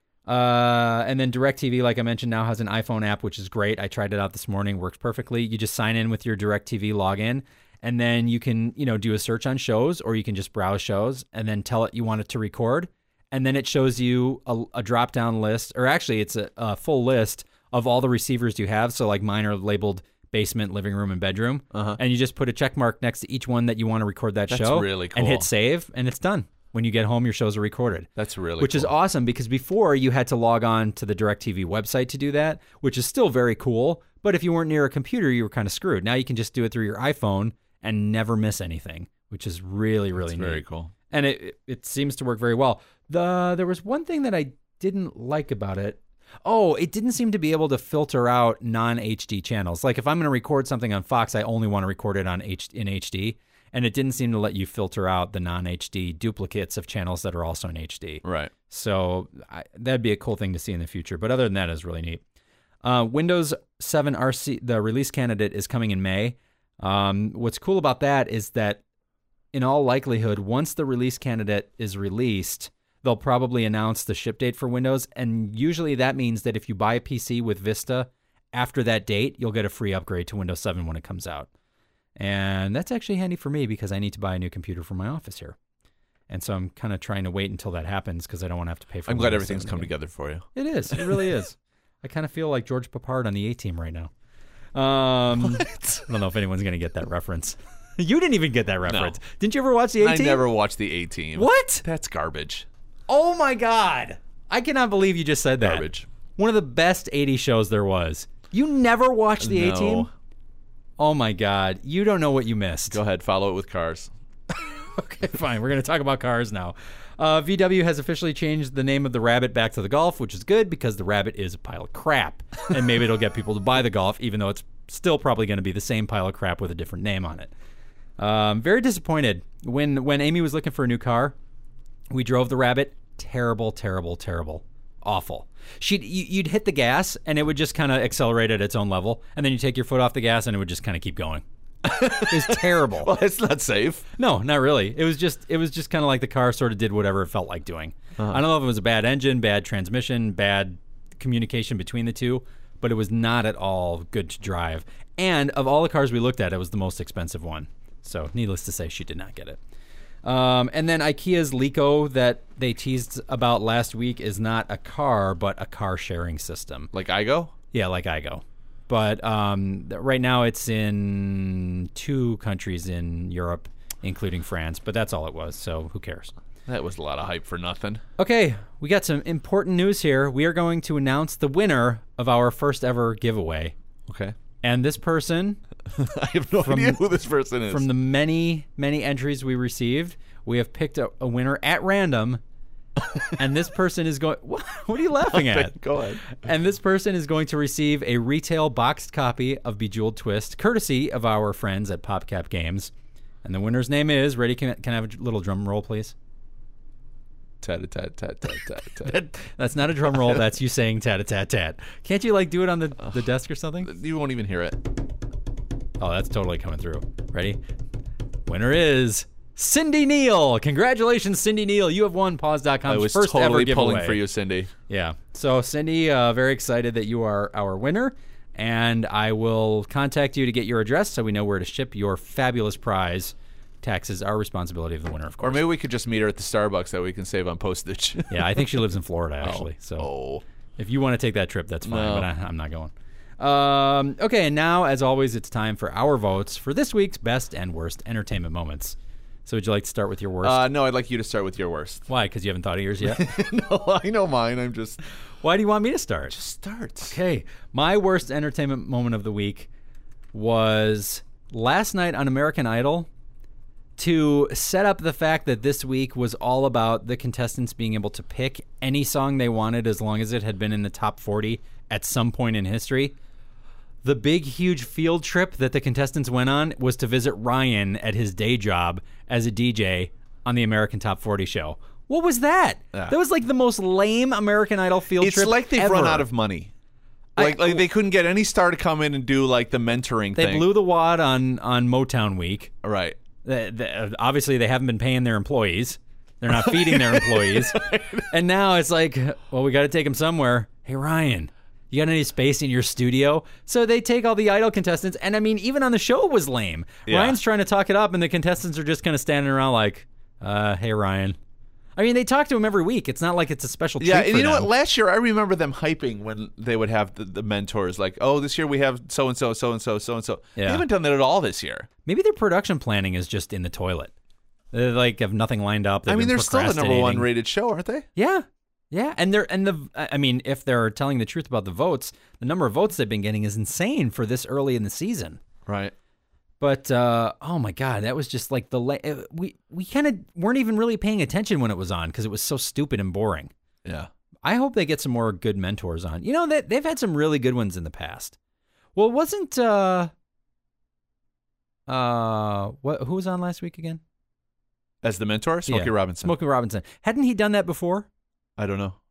S1: Uh, and then DirecTV, like I mentioned, now has an iPhone app, which is great. I tried it out this morning. Works perfectly. You just sign in with your DirecTV login, and then you can, you know, do a search on shows, or you can just browse shows and then tell it you want it to record. And then it shows you a, a drop-down list, or actually it's a, a full list of all the receivers you have. So like mine are labeled basement, living room, and bedroom.
S2: Uh-huh.
S1: And you just put a check mark next to each one that you want to record that
S2: That's
S1: show.
S2: really cool.
S1: And hit save, and it's done. When you get home, your shows are recorded.
S2: That's really
S1: Which
S2: cool.
S1: is awesome because before you had to log on to the DirecTV website to do that, which is still very cool. But if you weren't near a computer, you were kind of screwed. Now you can just do it through your iPhone and never miss anything, which is really, really
S2: That's
S1: neat.
S2: very cool.
S1: And it, it it seems to work very well. The There was one thing that I didn't like about it. Oh, it didn't seem to be able to filter out non-H D channels. Like if I'm going to record something on Fox, I only want to record it on H- in H D. And it didn't seem to let you filter out the non-H D duplicates of channels that are also in H D.
S2: Right.
S1: So I, that'd be a cool thing to see in the future. But other than that, it's really neat. Uh, Windows seven R C, the release candidate, is coming in May. Um, what's cool about that is that in all likelihood, once the release candidate is released, they'll probably announce the ship date for Windows. And usually that means that if you buy a P C with Vista after that date, you'll get a free upgrade to Windows seven when it comes out. And that's actually handy for me because I need to buy a new computer for my office here. And so I'm kind of trying to wait until that happens because I don't want to have to pay for it.
S2: I'm glad everything's come together for you.
S1: It is. It really is. I kind of feel like George Papard on the A-Team right now. Um,
S2: What?
S1: I don't know if anyone's going to get that reference. You didn't even get that reference. No. Didn't you ever watch the
S2: I
S1: A-Team?
S2: never watched the A-Team.
S1: What?
S2: That's garbage.
S1: Oh, my God. I cannot believe you just said that.
S2: Garbage.
S1: One of the best eighties shows there was. You never watched the
S2: No.
S1: A-Team? Oh, my God. You don't know what you missed.
S2: Go ahead. Follow it with Cars.
S1: Okay, fine. We're going to talk about cars now. Uh, V W has officially changed the name of the Rabbit back to the Golf, which is good because the Rabbit is a pile of crap. And maybe it'll get people to buy the Golf, even though it's still probably going to be the same pile of crap with a different name on it. Um, very disappointed. When when Amy was looking for a new car, we drove the Rabbit. Terrible, terrible, terrible. Awful. She'd, you, you'd hit the gas, and it would just kind of accelerate at its own level. And then you take your foot off the gas, and it would just kind of keep going. It was terrible.
S2: Well, it's not safe.
S1: No, not really. It was just it was just kind of like the car sort of did whatever it felt like doing. Uh-huh. I don't know if it was a bad engine, bad transmission, bad communication between the two, but it was not at all good to drive. And of all the cars we looked at, it was the most expensive one. So needless to say, she did not get it. Um, and then IKEA's Lico that they teased about last week is not a car, but a car sharing system.
S2: Like iGo?
S1: Yeah, like iGo. But um, right now it's in two countries in Europe, including France. But that's all it was, so who cares?
S2: That was a lot of hype for nothing.
S1: Okay, we got some important news here. We are going to announce the winner of our first ever giveaway.
S2: Okay.
S1: And this person...
S2: I have no
S1: from,
S2: idea who this person is.
S1: From the many, many entries we received, we have picked a, a winner at random. And this person is going... What, what are you laughing at?
S2: Go ahead.
S1: And this person is going to receive a retail boxed copy of Bejeweled Twist, courtesy of our friends at PopCap Games. And the winner's name is... Ready? Can, can I have a little drum roll, please?
S2: Tat-a-tat-tat-tat-tat-tat.
S1: That, that's not a drum roll. That's you saying tat-a-tat-tat. Can't you like do it on the, the desk or something?
S2: You won't even hear it.
S1: Oh, that's totally coming through. Ready? Winner is Cindy Neal. Congratulations, Cindy Neal. You have won Paws dot com's
S2: I was
S1: first
S2: totally
S1: ever giveaway.
S2: pulling for you, Cindy.
S1: Yeah. So, Cindy, uh, very excited that you are our winner. And I will contact you to get your address so we know where to ship your fabulous prize. Taxes are responsibility of the winner, of course.
S2: Or maybe we could just meet her at the Starbucks that we can save on postage.
S1: Yeah, I think she lives in Florida, actually. So
S2: Oh.
S1: if you want to take that trip, that's fine,
S2: No.
S1: but I, I'm not going. Um, okay, and now, as always, it's time for our votes for this week's best and worst entertainment moments. So would you like to start with your worst?
S2: Uh, no, I'd like you to start with your worst.
S1: Why? Because you haven't thought of yours yet?
S2: No, I know mine. I'm just...
S1: Why do you want me to start?
S2: Just start.
S1: Okay, my worst entertainment moment of the week was last night on American Idol. To set up the fact that this week was all about the contestants being able to pick any song they wanted as long as it had been in the top forty at some point in history. The big, huge field trip that the contestants went on was to visit Ryan at his day job as a D J on the American Top forty show. What was that?
S2: Yeah.
S1: That was like the most lame American Idol field
S2: It's
S1: trip
S2: like they've
S1: ever.
S2: run out of money. Like,
S1: I-
S2: like they couldn't get any star to come in and do like the mentoring
S1: They
S2: thing.
S1: blew the wad on, on Motown Week.
S2: Right.
S1: The, the, obviously, they haven't been paying their employees. They're not feeding their employees. And now it's like, well, we got to take them somewhere. Hey, Ryan, you got any space in your studio? So they take all the Idol contestants. And I mean, even on the show it was lame.
S2: Yeah.
S1: Ryan's trying to talk it up, and the contestants are just kind of standing around like, uh, hey, Ryan. I mean, they talk to him every week. It's not like it's a special treat
S2: Yeah,
S1: for
S2: and you know
S1: them.
S2: what? Last year, I remember them hyping when they would have the, the mentors. Like, oh, this year we have so and so, so and so, so and so. They
S1: Yeah.
S2: haven't done that at all this year.
S1: Maybe their production planning is just in the toilet. They like have nothing lined up. They've
S2: I mean,
S1: been
S2: they're still the number one
S1: procrastinating.
S2: rated show, aren't they?
S1: Yeah. Yeah, and they're and the I mean, if they're telling the truth about the votes, the number of votes they've been getting is insane for this early in the season.
S2: Right.
S1: But uh, oh my god, that was just like the la- uh, we we kind of weren't even really paying attention when it was on because it was so stupid and boring.
S2: Yeah.
S1: I hope they get some more good mentors on. You know, they they've had some really good ones in the past. Well, it wasn't uh uh what who was on last week again?
S2: As the mentor, Smokey
S1: Yeah.
S2: Robinson.
S1: Smokey Robinson. Hadn't he done that before?
S2: I don't know.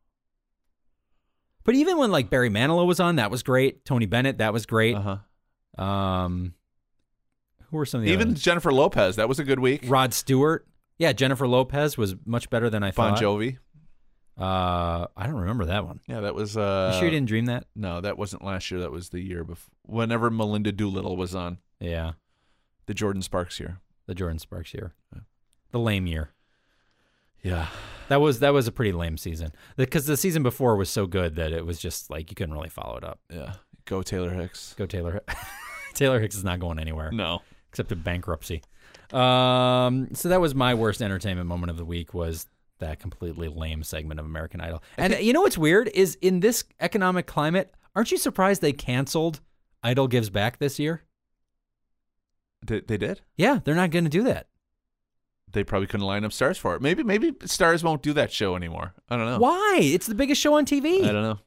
S1: But even when like Barry Manilow was on, that was great. Tony Bennett, that was great.
S2: Uh huh.
S1: Um, who were some of the
S2: Even
S1: others?
S2: Jennifer Lopez, that was a good week.
S1: Rod Stewart. Yeah, Jennifer Lopez was much better than I
S2: Bon
S1: thought.
S2: Jovi.
S1: Uh, I don't remember that one.
S2: Yeah, that was. Uh,
S1: You sure you didn't dream that?
S2: No, that wasn't last year. That was the year before. Whenever Melinda Doolittle was on,
S1: Yeah,
S2: the Jordan Sparks year.
S1: the Jordan Sparks year, the lame year.
S2: Yeah.
S1: That was that was a pretty lame season because the season before was so good that it was just like you couldn't really follow it up.
S2: Yeah. Go Taylor Hicks.
S1: Go Taylor. Taylor Hicks is not going anywhere.
S2: No.
S1: Except to bankruptcy. Um, so that was my worst entertainment moment of the week was that completely lame segment of American Idol. And you know what's weird is in this economic climate, aren't you surprised they canceled Idol Gives Back this year?
S2: They, they did?
S1: Yeah, they're not going to do that.
S2: They probably couldn't line up stars for it. Maybe maybe stars won't do that show anymore. I don't know.
S1: Why? It's the biggest show on T V.
S2: I don't know.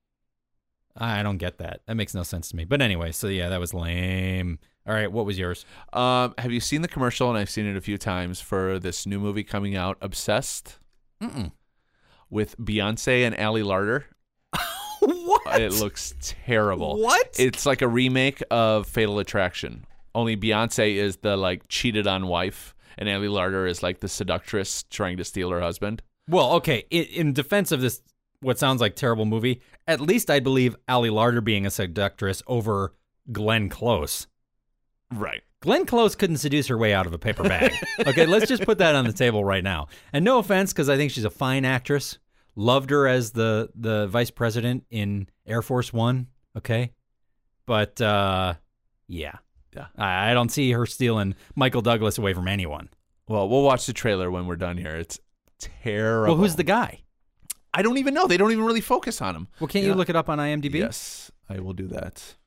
S1: I don't get that. That makes no sense to me. But anyway, so yeah, that was lame. All right, what was yours?
S2: Um, have you seen the commercial? And I've seen it a few times for this new movie coming out, Obsessed,
S1: Mm-mm.
S2: with Beyonce and Ali Larter.
S1: What?
S2: It looks terrible.
S1: What?
S2: It's like a remake of Fatal Attraction. Only Beyonce is the like cheated on wife, and Ali Larter is like the seductress trying to steal her husband.
S1: Well, okay. In, in defense of this, what sounds like terrible movie, at least I believe Ali Larter being a seductress over Glenn Close.
S2: Right.
S1: Glenn Close couldn't seduce her way out of a paper bag. Okay, let's just put that on the table right now. And no offense, because I think she's a fine actress. Loved her as the the vice president in Air Force One. Okay, but uh, yeah,
S2: Yeah.
S1: I, I don't see her stealing Michael Douglas away from anyone.
S2: Well, we'll watch the trailer when we're done here. It's terrible.
S1: Well, who's the guy?
S2: I don't even know. They don't even really focus on him.
S1: Well, can't
S2: Yeah.
S1: you look it up on IMDb?
S2: Yes, I will do that.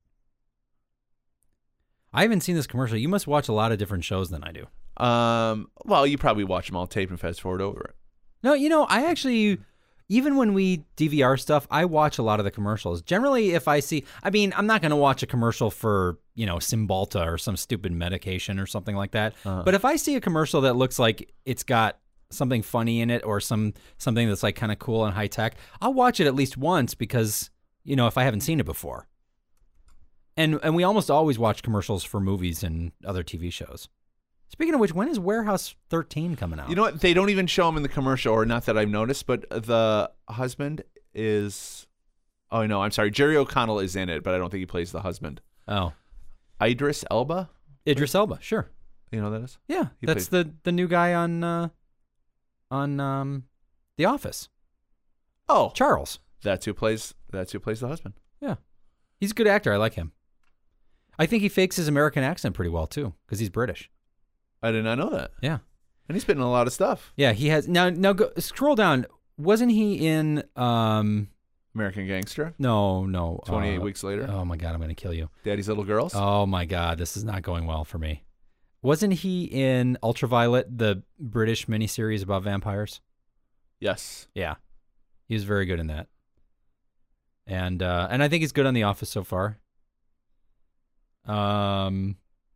S1: I haven't seen this commercial. You must watch a lot of different shows than I do.
S2: Um, well, you probably watch them all tape and fast forward over it.
S1: No, you know, I actually, even when we D V R stuff, I watch a lot of the commercials. Generally, if I see, I mean, I'm not going to watch a commercial for, you know, Cymbalta or some stupid medication or something like that.
S2: Uh-huh.
S1: But if I see a commercial that looks like it's got something funny in it or some something that's like kind of cool and high tech, I'll watch it at least once because, you know, if I haven't seen it before. And and we almost always watch commercials for movies and other T V shows. Speaking of which, when is Warehouse thirteen coming out?
S2: You know what? They don't even show him in the commercial, or not that I've noticed, but the husband is... Oh, no, I'm sorry. Jerry O'Connell is in it, but I don't think he plays the husband.
S1: Oh.
S2: Idris Elba?
S1: Idris Elba, sure.
S2: You know who that is?
S1: Yeah,
S2: He
S1: that's the, the new guy on uh, on um, The Office.
S2: Oh.
S1: Charles.
S2: That's who plays That's who plays the husband.
S1: Yeah. He's a good actor. I like him. I think he fakes his American accent pretty well, too, because he's British.
S2: I did not know that.
S1: Yeah.
S2: And he's been in a lot of stuff.
S1: Yeah, he has. Now, now go, scroll down. Wasn't he in... Um,
S2: American Gangster.
S1: no, no.
S2: twenty-eight
S1: uh,
S2: weeks later.
S1: Oh, my God, I'm going to kill you.
S2: Daddy's Little Girls.
S1: Oh, my God, this is not going well for me. Wasn't he in Ultraviolet, the British miniseries about vampires?
S2: Yes.
S1: Yeah. He was very good in that. And uh, and I think he's good on The Office so far. Um.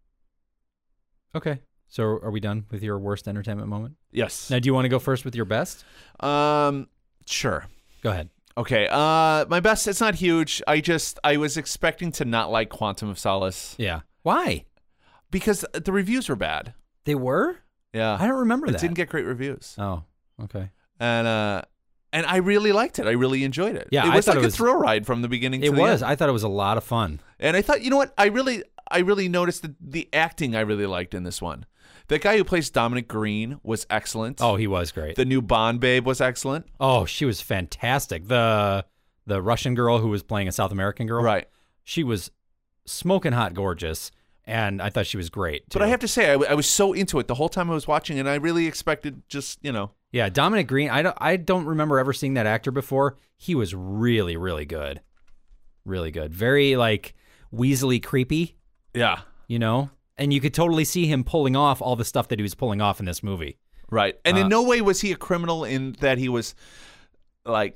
S1: Okay. So are we done with your worst entertainment moment?
S2: Yes.
S1: Now, do you want to go first with your best?
S2: Um. Sure.
S1: Go ahead.
S2: Okay. Uh, my best. It's not huge. I just I was expecting to not like Quantum of Solace
S1: Yeah. Why?
S2: because the reviews were bad.
S1: They were?
S2: Yeah.
S1: I don't remember
S2: It
S1: that.
S2: didn't get great reviews.
S1: Oh, okay.
S2: And uh, and I really liked it. I really enjoyed it.
S1: Yeah,
S2: it
S1: I
S2: was
S1: thought
S2: like
S1: it
S2: a
S1: was-
S2: thrill ride from the beginning.
S1: It
S2: to the
S1: was.
S2: end.
S1: I thought it was a lot of fun.
S2: And I thought, you know what? I really, I really noticed the the acting. I really liked in this one. The guy who plays Dominic Green was excellent.
S1: Oh, he was great.
S2: The new Bond babe was excellent.
S1: Oh, she was fantastic. The the Russian girl who was playing a South American girl.
S2: Right.
S1: She was smoking hot gorgeous, and I thought she was great, too.
S2: But I have to say, I, w- I was so into it the whole time I was watching, and I really expected just, you know.
S1: Yeah, Dominic Green, I don't, I don't remember ever seeing that actor before. He was really, really good. Really good. Very, like, weaselly creepy,
S2: Yeah.
S1: you know? And you could totally see him pulling off all the stuff that he was pulling off in this movie.
S2: Right. And
S1: Uh,
S2: in no way was he a criminal in that he was, like,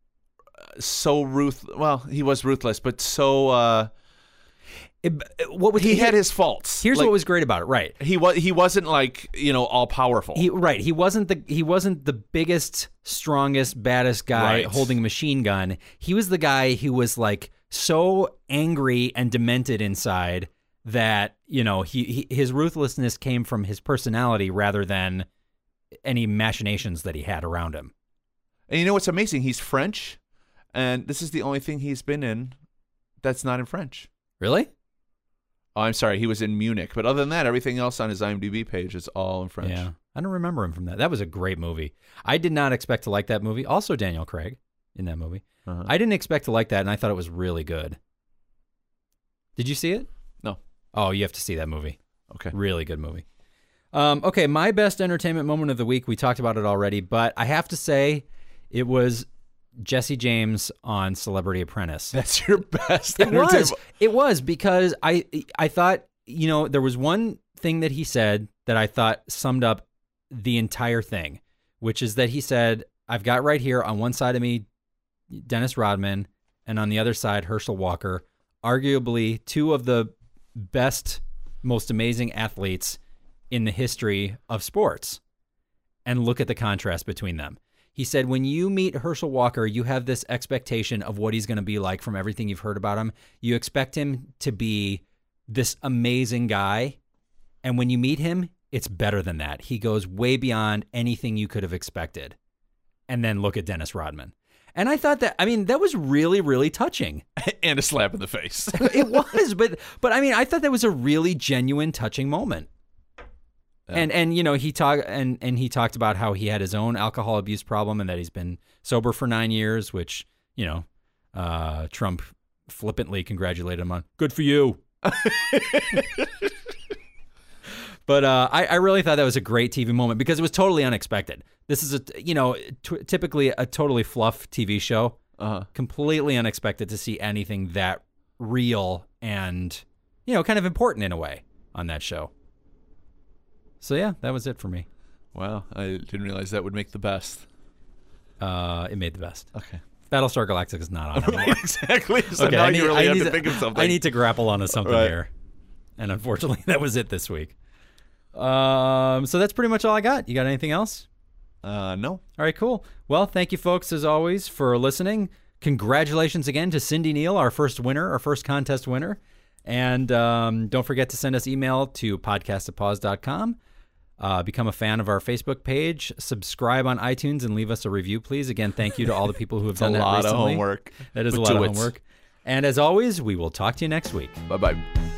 S2: so ruth. Well, he was ruthless, but so uh,
S1: It, what was
S2: he had his faults.
S1: Here's
S2: Like,
S1: what was great about it, right?
S2: he was. He wasn't like you know all powerful.
S1: He right. He wasn't the he wasn't the biggest, strongest, baddest guy
S2: Right.
S1: holding a machine gun. He was the guy who was like so angry and demented inside that, you know, he, he his ruthlessness came from his personality rather than any machinations that he had around him.
S2: And you know what's amazing? He's French, and this is the only thing he's been in that's not in French.
S1: Really?
S2: Oh, I'm sorry, he was in Munich, but other than that, everything else on his IMDb page is all in French.
S1: Yeah. I don't remember him from that. That was a great movie. I did not expect to like that movie. Also Daniel Craig in that movie.
S2: Uh-huh.
S1: I didn't expect to like that, and I thought it was really good. Did you see it?
S2: No.
S1: Oh, you have to see that movie.
S2: Okay.
S1: Really good movie. Um, okay, my best entertainment moment of the week. We talked about it already, but I have to say it was Jesse James on Celebrity Apprentice.
S2: That's your best.
S1: It was.
S2: entertainment-
S1: It was because I I thought, you know, there was one thing that he said that I thought summed up the entire thing, which is that he said, I've got right here on one side of me Dennis Rodman and on the other side Herschel Walker, arguably two of the best, most amazing athletes in the history of sports. And look at the contrast between them. He said, when you meet Herschel Walker, you have this expectation of what he's going to be like from everything you've heard about him. You expect him to be this amazing guy. And when you meet him, it's better than that. He goes way beyond anything you could have expected. And then look at Dennis Rodman. And I thought that, I mean, that was really, really touching.
S2: and a slap in the face.
S1: It was, but, but I mean, I thought that was a really genuine, touching moment.
S2: Yeah.
S1: And and you know he talked and, and he talked about how he had his own alcohol abuse problem and that he's been sober for nine years, which you know uh, Trump flippantly congratulated him on. Good for you. But uh, I I really thought that was a great T V moment because it was totally unexpected. This is a you know t- typically a totally fluff T V show,
S2: Uh-huh.
S1: completely unexpected to see anything that real and you know kind of important in a way on that show. So yeah, that was it for me.
S2: Wow, I didn't realize that would make the best.
S1: Uh, it made the best.
S2: Okay.
S1: Battlestar Galactica is not on anymore.
S2: exactly. So
S1: Okay,
S2: now
S1: I need,
S2: you really
S1: I
S2: have
S1: need
S2: to think of something.
S1: I need to grapple onto something
S2: Right.
S1: here. And unfortunately, that was it this week. Um, so that's pretty much all I got. You got anything else?
S2: Uh, no.
S1: All right, cool. Well, thank you, folks, as always, for listening. Congratulations again to Cindy Neal, our first winner, our first contest winner. And um, don't forget to send us email to podcast at pause dot com. Uh, become a fan of our Facebook page. Subscribe on iTunes and leave us a review, please. Again, thank you to all the people who have done that recently.
S2: That's a lot of homework.
S1: That is
S2: But
S1: a lot
S2: do
S1: of
S2: it.
S1: homework. And as always, we will talk to you next week.
S2: Bye-bye.